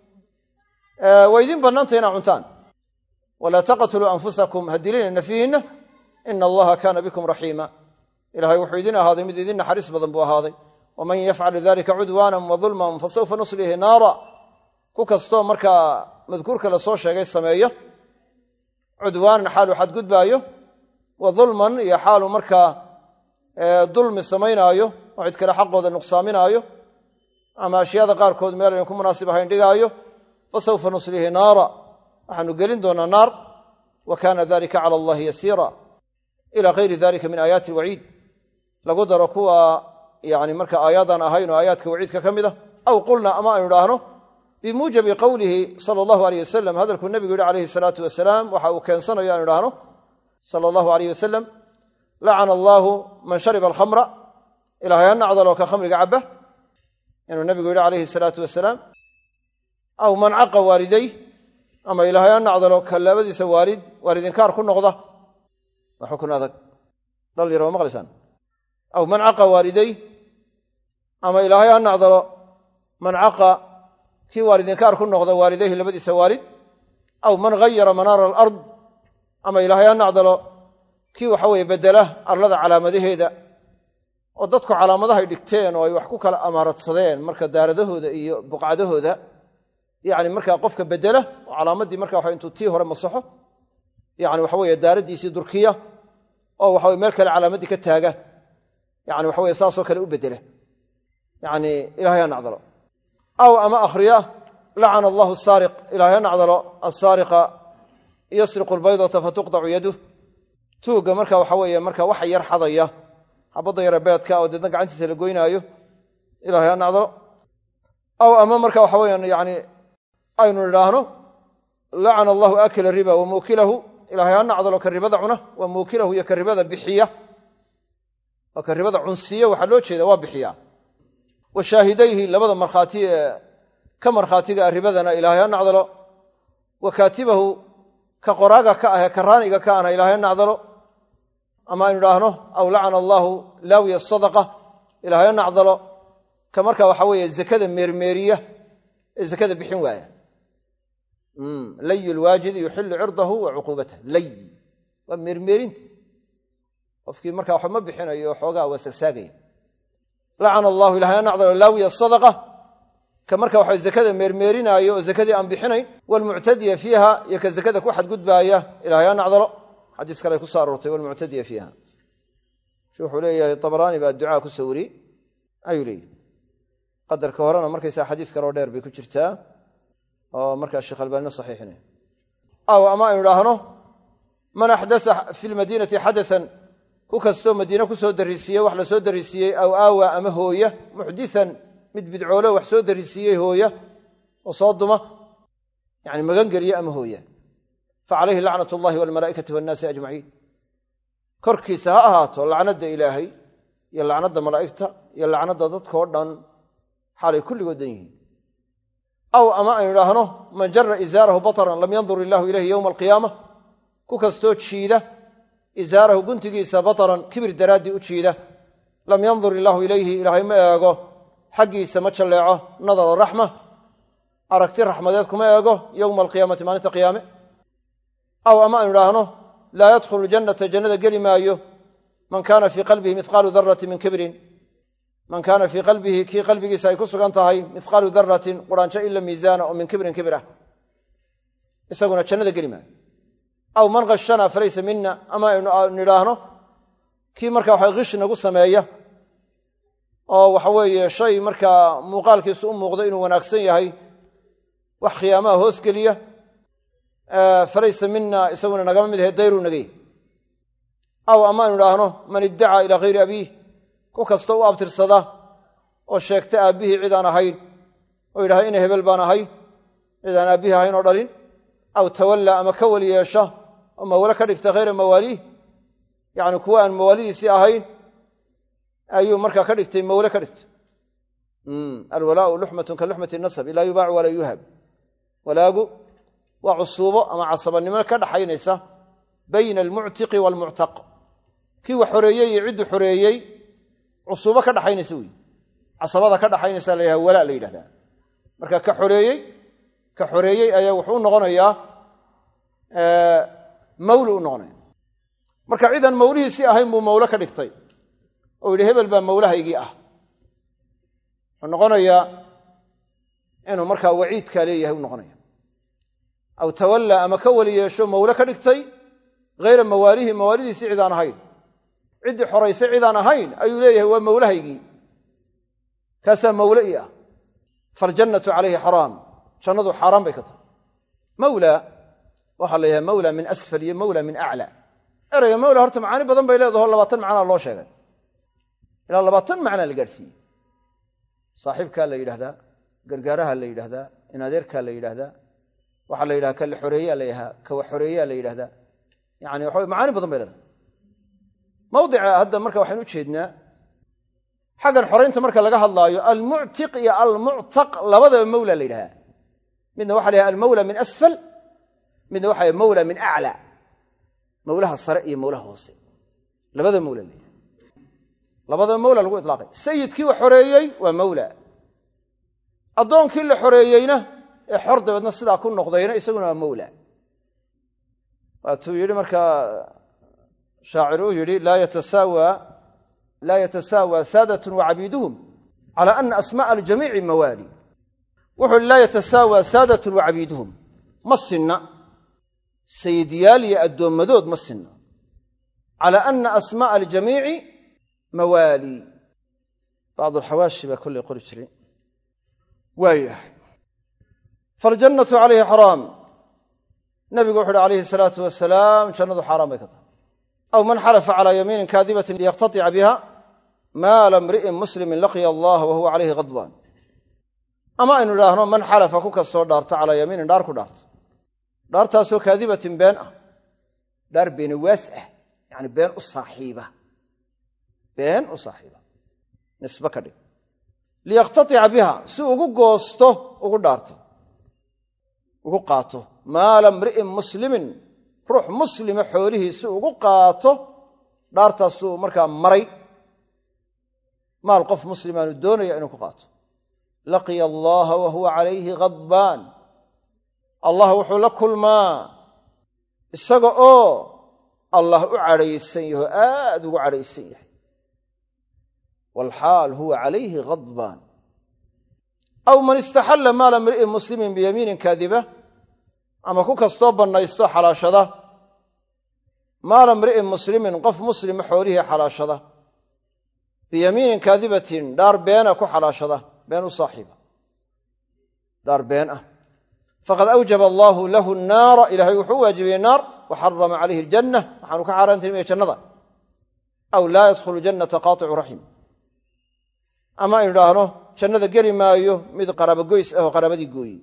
waa idiin bannaantay inaa cuntaan walaa taqtuluu anfusakum ha dilina nafihiinna ina allaha kaana bikum raxiima ilaahay wuxuu idin ahaaday mid idin naxariis badan buu ahaaday waman yafcal dalika cudwaana wadulman fasawfa nuslihi naara ku kastoo markaa madkuurka la soo sheegay sameeya cudwaanan xaaluu xadgudbaayo wa dulman iyo xaaluu markaa dulmi samaynaayo oo cid kale xaqooda nuqsaaminaayo ama ashyaada qaarkood meel aynu ku munaasib ahayn dhigaayo fasawfa nuslihi naara waxaanu gelin doonaa naar wa kaana dalika cala allahi yasiira ila gayri dalika min aayaati alwaciid lagu daro kuwa yani marka aayaadan ahayn oo aayaadka waciidka ka mid ah aw qulna ama aynu idhaahno bimuujabi qowlihi sala allahu alayh wasalam hadalkuu nebigu yihi calayhi salaatu wasalaam waxa uu keensanayo aynu idhaahno sala allahu alayh wasalam lacana allaahu man shariba alkhamra ilaahay ha nacdalo ka khamriga cabba inuu nebigu yidhi calayhi salaatu wasalaam aw man caqa waaliday ama ilaahay ha nacdalo ka labadiisa waalid waalidinkaar ku noqda waa xukun adag dhal yar ma maqlaysaan aw man caqa waaliday ama ilaahay ha nacdalo man caqa kii waalidinkaar ku noqda waalidayhi labadiisa waalid aw man ghayara manaara alard ama ilaahay ha nacdalo kii waxa weeye bedela arlada calaamadaheeda oo dadku calaamadahay dhigteen oo ay wax ku kala amaaradsadeen marka daaradahooda iyo buqcadahooda yani markaa qofka bedela oo calaamadii marka waxa intuu tii hore masaxo yani waxa weeye daaraddiisii durkiya oo waxa weye meel kale calaamaddii ka taaga yani waxa weye saasoo kale u bedela yani ilahay ha nacdalo aw ama akhriya lacana allahu asaariq ilahay ha nacdalo asaariqa yasriqu albaydata fatuqtacu yaduh tuugga marka waxa weeye marka waxa yar xadaya xabadda yare beedka oo deedna gacantiisa la goynaayo ilahay ha nacdalo aw ama marka waxa weyaan yani aynu idhaahno lacana allahu akila riba wa muukilahu ilahay ha nacdalo ka ribada cuna wa muukilahu iyo ka ribada bixiya waa ka ribada cunsiya waxaa loo jeeda waa bixiya wa shaahidayhi labada markhaati ee ka markhaatiga ribadana ilahay ha nacdalo wa kaatibahu ka qoraaga ka ah karaaniga ka ana ilaahay nacdalo ama aynu dhaahno aw la'ana Allahu laawiya sadaqa ilaahay nacdalo ka marka waxa weeye zakada meermeeriya ee zakada bixin waaya mm layl waajid yuhillu 'irdahu wa 'uqubatahu lay wa meermeerinta qofkii marka waxa ma bixinayo xoogaa wasagsaagay la'ana Allahu ilaahay nacdalo laawiya sadaqa ka marka waxa zakada meermeerinaayo oo zakadii aan bixinayn wal mu'tadiya fiha ya ka zakada ku xad gudbaaya ilaahay nacdalo xadiis kale ku saarurtay wal mu'tadiya fiha wuxuu leeyahay Tabarani baa ducaa ku sawiri ayuu leeyahay qadarka horena markaysa xadiis kale oo dheer bay ku jirtaa oo marka Sheekh Albani saxiixinay aw ama aynu dhaahno man ahdatha fi almadinati hadathan ku kasto madiina ku soo darisiiyay wax la soo darisiiyay aw aawa ama hooya muhdithan mid bidcoolo wax soo darisiiyay hooya oo soo duma yani magan gariya ama hooya fa alayhi la'natullahi wal malaa'ikati wan naasi ajma'in korkiisa ha ahaato la'nada ilaahay iyo la'nada malaa'ikta iyo la'nada dadka oo dhan xalay kulligood yihiin aw ama aynu dhaahno man jarra izaarahu bataran lam yanzur illahu ilayhi yawm alqiyamah ku kasto jiida izaarahu guntigiisa bataran kibir daraadi u jiida lam yanzur illahu ilayhi ilaahay ma eego xaqiisa ma jaleeco nadar rahma aragti rahmadeed kuma eego yawm alqiyamati maalinta qiyaame aw ama aynu dhaahno la yadkhulu jannata jannada gali maayo man kana fi qalbihi mithqalu dharratin min kibrin man kana fi qalbihi ki qalbigiisa ay ku sugan tahay mithqalu dharratin quraanjo illa miizana oo min kibrin kibra isaguna jannada gali maayo aw man ghashana falaysa minna ama aynu nidhaahno ki marka waxa qish nagu sameeya oo waxa weeye shay marka muuqaalkiisu u muuqdo inuu wanaagsan yahay wax qiyaamaha hoos geliya falaysa minna isaguna naga mid yahay dayru nagay aw ama aynu dhaahno man idda'a ila ghayri abihi ku kasto u abtirsada oo sheegta aabihi cid aan ahayn oo ilaahay in hebel baan ahay cid aan aabihi ahayn oo dhalin aw tawalla ama ka wali yeesha oo mawla ka dhigta ghayra mawali yani kuwa aan mawalidiisi ahayn ayuu marka ka dhigtay mawla ka dhigtay mm alwalaa'u luhmatun ka luhmati an-nasab ila yubaa wala yuhab walaagu wa usubo ama casabanimo ka dhaxaynaysa bayna al-mu'tiqi wal-mu'taq ki wax xoreeyay cid xoreeyay usubo ka dhaxaynaysa weey casabada ka dhaxaynaysa leeyahay wala la yiraahdaa marka ka xoreeyay ka xoreeyay ayaa wuxuu noqonayaa ee mawlu noqonay marka ciidan mawlihiisi ahayn buu mawla ka dhigtay oo yiri hebel baa mawlahaygii ah wuxuu noqonayaa inuu marka waciid ka leeyahay uu noqonayaa aw tawalla ama ka wali yeesho mawla ka dhigtay غير مواليه مواليدي سعيدان ahayn cid xoreysay ciidan ahayn ayuu leeyahay waa mawlahaygii kaasa mawlaiya fal jannatu alayhi haram jannadu haram bay ka tahay mawla waxa leeyahay mawla min asfal iyo mawla min a'la erayga mawla horta macaani badan bay leedahay labaatan macna loo sheegay ila labaatan macna la gaarsiiyay saaxiibka la yiraahdaa gargaaraha la yiraahdaa in adeerka la yiraahdaa waxa la yiraahdaa ka la xoreeyaa la yahaa ka wax xoreeyaa la yiraahdaa يعني waxa macaani badan bay leedahay mawdica hadda marka waxaan u jeednaa xagan xoreynta marka laga hadlaayo al-mu'tiq iyo al-mu'taq labada mawla la yiraahdaa midna waxa la yiraahdaa al-mawla min asfal midna waxa la mawla min a'la mawlaha sare iyo mawlaha hoose labada mawla la yiraahdaa labada mawla lagu itlaaqay sayidkii wax xoreeyay waa mawla adoonkii la xoreeyayna ee xordabadna sida ku noqdayna isaguna waa mawla waatu yiri marka shaaciru yiri la yatasawa la yatasawa sadatun wa abiduhum ala anna asma' al-jami' mawali wuxuu la yatasawa sadatun wa abiduhum masna sayyidiyali adoomadood masna ala anna asma' al-jami' mawali بعض الحواشي بكل قرشري وايه فالجنة عليه حرام نبي قول عليه الصلاة والسلام جنة حرام بكتا أو من حلف على يمين كاذبة ليقتطع بها مال امرئ مسلم لقي الله وهو عليه غضبان أما إن الله من حلف كوكا الصور دارت على يمين داركو دارت دارت سو كاذبة بين دار بين واسع يعني بين الصاحبة بين الصاحبة نسبة كده ليقتطع بها سو قوسته وقو دارته وقو قاته مال امرئ مسلم ruux muslima xoolihiisa ugu qaato dhaartaasuu markaa maray maal qof muslimaanu doonaya inuu ku qaato laqiya allaha wa huwa calayhi ghadbaan allah wuxuu la kulmaa isaga oo allah u cadhaysan yaho aad ugu cadhaysan yahay waalxaal huwa calayhi ghadbaan aw man istaxalla maala mri'in muslimin biyamiinin kaadiba ama ku kastoo bannaysto xalaashada maala mri'in muslimin qof muslima xoolihii xalaashada biyamiinin kaadibatin dhaar beena ku xalaashada been u saaxiiba dhaar been ah faqad awjaba allaahu lahu nnaara ilaahay wuxuu u waajibiyey naar wa xarama calayhi aljanna waxaanu ka xaaraantinimaya jannada aw laa yadkhulu jannata qaaticu raxim ama aynu idhaahno jannada geli maayo mid qaraabogoys ah oo qaraabadii gooyey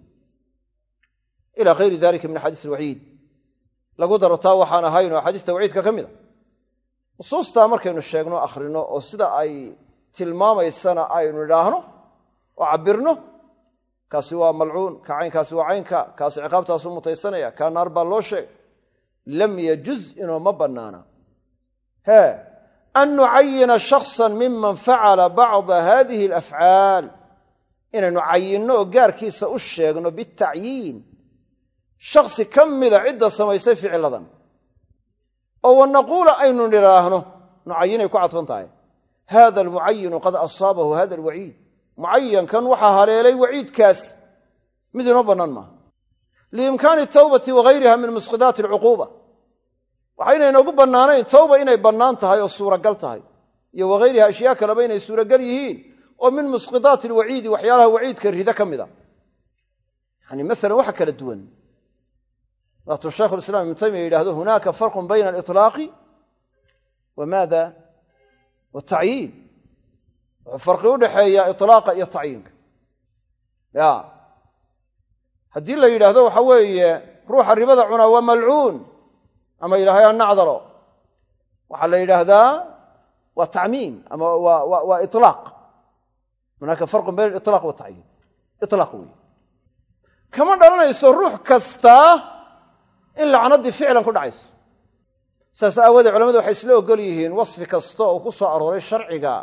ilaa hayri dalika min axaadiis alwaciid lagu daro taa waxaan ahayn oo axaadiista waciidka ka mid a nusuustaa markaynu sheegno akhrino oo sida ay tilmaamaysana aynu idhaahno oo cabbirno kaasi waa malcuun ka caynkaasi waa caynka kaasi ciqaabtaasu mutaysanaya kaa naar baa loo sheegay lam yajuz inuu ma bannaana hee an nucayina shaksan miman facala bacda hadihi alafcaal inaynu cayinno oo gaarkiisa u sheegno bitacyiin shaksi ka mida cidda samaysay ficiladan oo wanaquula aynu nidhaahno nucayinay ku cadfan tahay hada almucayinu qad asaabahu hada alwaciid mucayankan waxaa haleelay waciidkaas mid inoo bannaan maaha liimkaani tawbati wagayriha min musqidaati alcuquuba waxayna inoogu bannaanayn tawba inay bannaan tahay oo suuragal tahay iyo wagayriha ashyaa kaleba inay suuragal yihiin oo min musqidaati alwaciidi waxyaalaha waciidka rida ka mida yani maalan waxa kala duwan waatuu shaykhu lislaam ibnu taymiya yidhahdo hunaaka farqun bayna aliطlaaqi wa maada watacyiin wuxuu farqi u dhaxeeyaa iطlaaqa iyo tacyiinka ya haddii la yidhaahdo waxa weeye ruuxa ribada cunaa waa malcuun ama ilaahay ha nacdalo waxaa la yidhaahdaa waa tacmiim ama waa ilaaq hunaaka farqun bayna aliطlaaq watacyiin ilaaq weeye kama dhalanayso ruux kastaa in lacnaddii ficlan ku dhacayso saas aawoodee culamadu waxay isla ogol yihiin wasfi kasta oo ku soo arooray sharciga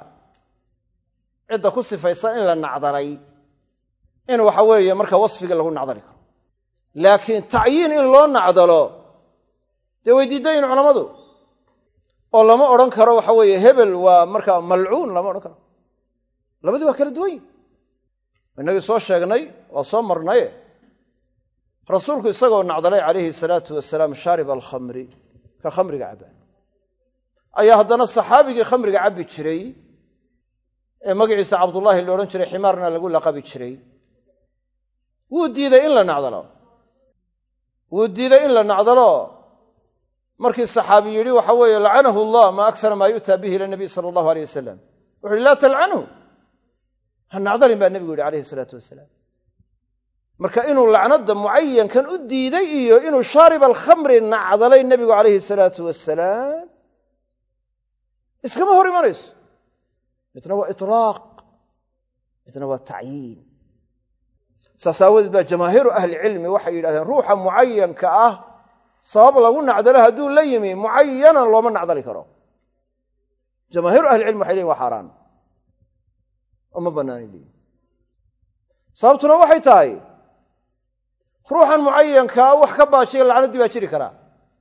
cidda ku sifaysan in la nacdalay in waxa weeye marka wasfiga lagu nacdali karo laakiin tacyiin in loo nacdalo dee way diidayin culammadu oo lama odhan karo waxa weeye hebel waa markaa malcuun lama odhan karo labadii waa kala duwan yihin innagii soo sheegnay waa soo marnaye rasuulku isagoo nacdalay calayhi salaatu wasalaam shaariba alkhamri ka khamriga cabaa ayaa haddana saxaabigii khamriga cabbi jiray ee magaciisa cabdullaahi la odhan jiray ximaarna lagu laqabi jiray wuu diiday in la nacdalo wuu diiday in la nacdalo markii saxaabi yidhi waxa weeye lacanahu allah maa aksara maa yu'taa bihi ila nabiy sala allahu aleyh wasalam wuxu uhi laa talcanhu ha nacdalin baa nebigu yidhi calayhi salaatu wasalaam marka inuu lacnadda mucayankan u diiday iyo inuu shaarib alkhamri nacdalay nebigu calayhi salaatu wasalaam iskama hor imanayso midna waa ilaaq midna waa tacyiin saas aawadeed baa jamaahiiru ahlicilmi waxay yidhahdeen ruuxa mucayanka ah sabab lagu nacdalo hadduu la yimi mucayanan looma nacdali karo jamaahiiru ahlicilmi waxay leeyiin waa xaaraan oo ma bannaanay leeyiin sababtuna waxay tahay ruuxan mucayankaa wax ka baashiya lacnaddii baa jiri karaa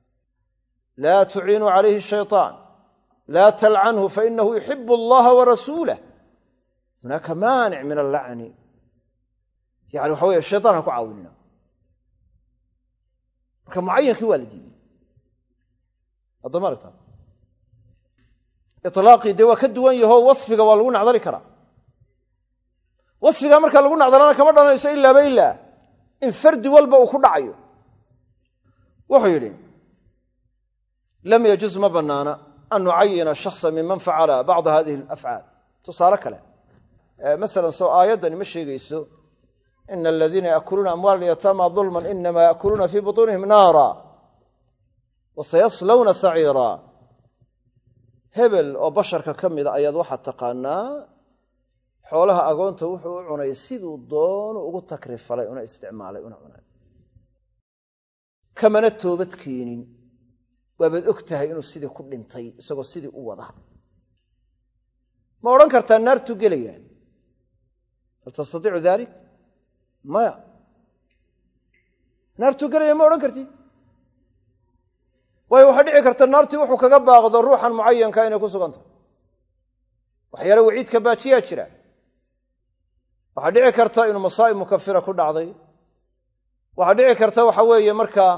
laa tuciinuu calayhi shayطaan laa talcanhu fainahu yuxibu allaha warasuulah hunaaka maanic min allacni yani waxa weye shayطaan ha ku caawinina marka mucayankii waa la diiday haddama aragta ilaaqii dee waa ka duwan yaho wasfiga waa lagu nacdali karaa wasfigaa markaa lagu nacdalana kama dhalanayso ilaaba ilaa in fardi walba uu ku dhacayo wuxuu yidhi lam yajuz ma bannaana an nucayina shaksa minman facala bacda hadihi alafcaal tusaale kale masalan soo aayaddani ma sheegayso ina aladiina yaakuluuna amwaala alyataama dulman inama yaakuluuna fii butuunihim naara wasayaslawna saciira hebel oo basharka ka mida ayaad waxaad taqaanaa xoolaha agoonta wuxuu u cunay siduu doono ugu takrifalay una isticmaalay una cunay kamana toobad keenin waabad og tahay inuu sidii ku dhintay isagoo sidii u wada ma odhan kartaa naartu gelayaan hal tastatiicu dalik maya naartu gelaya ma odhan kartid waayo waxaa dhici karta naartii wuxuu kaga baaqdo ruuxan mucayanka inay ku sugan tahay waxyaale waciidka baajiyaa jira waxaa dhici karta inuu masaa'ib mukafira ku dhacday waxaa dhici karta waxa weeye markaa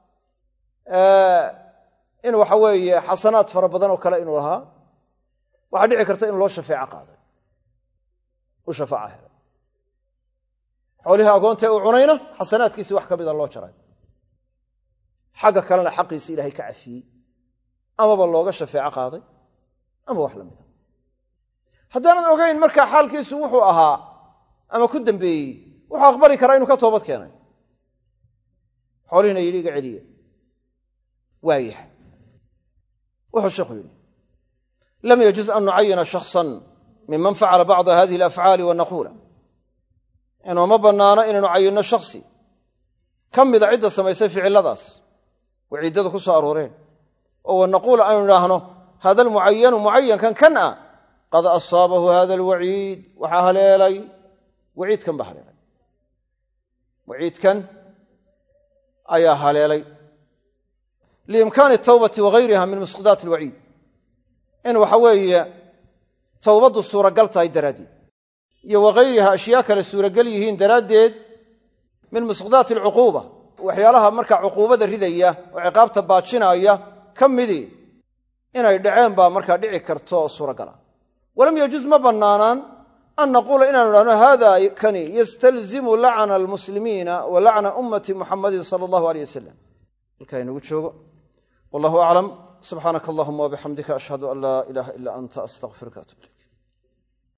in waxa weeye xasanaad fara badan oo kale inuu lahaa waxaa dhici karta in loo shafeeco qaaday u shafaaca helay xoolihii agoonta uu cunayna xasanaadkiisii wax ka mida loo jaray xagga kalena xaqiisii ilaahay ka cafiyey amaba looga shafeeco qaaday ama wax la mida haddaanan ogayn markaa xaalkiisu wuxuu ahaa ama ku dambeeyey wuxuu aqbali karaa inuu ka toobad keenay xoolihiina yidhi iga celiya waayahay wuxuu sheekhu yidhi lam yajuz an nucayina shakhsan miman facala bacda hadihi alafcaali wanaquula inuuma bannaano inaynu cayinno shakhsi ka mida cidda samaysay ficiladaas waciiddadu ku soo arooreen oo wanaquula aynu idhaahno hada almucayanu mucayankan kan ah qad asaabahu hada alwaciid waxaa haleelay waciidkan baa haleelay waciidkan ayaa haleelay liimkaani atawbati wagayriha min musqidaati alwaciid in waxa weeye towbaddu suuragal tahay daraaddeed iyo wagayriha ashyaa kale suuragal yihiin daraaddeed min musqidaati alcuquuba waxyaalaha markaa cuquubada ridaya oo ciqaabta baajinaya ka midii inay dhaceen baa markaa dhici karto oo suuragala walam yajuz ma bannaanaan an naquula inaanu idhahno haada kani yastalzimu lacna almuslimiina wa lacna ummati muxamadin sala allahu aleyh wasalam halkaa inagu joogo wallahu aclam subxaanaka allahuma wabixamdika ashhadu an laa ilaaha ila anta astaqfiruka atub ilayk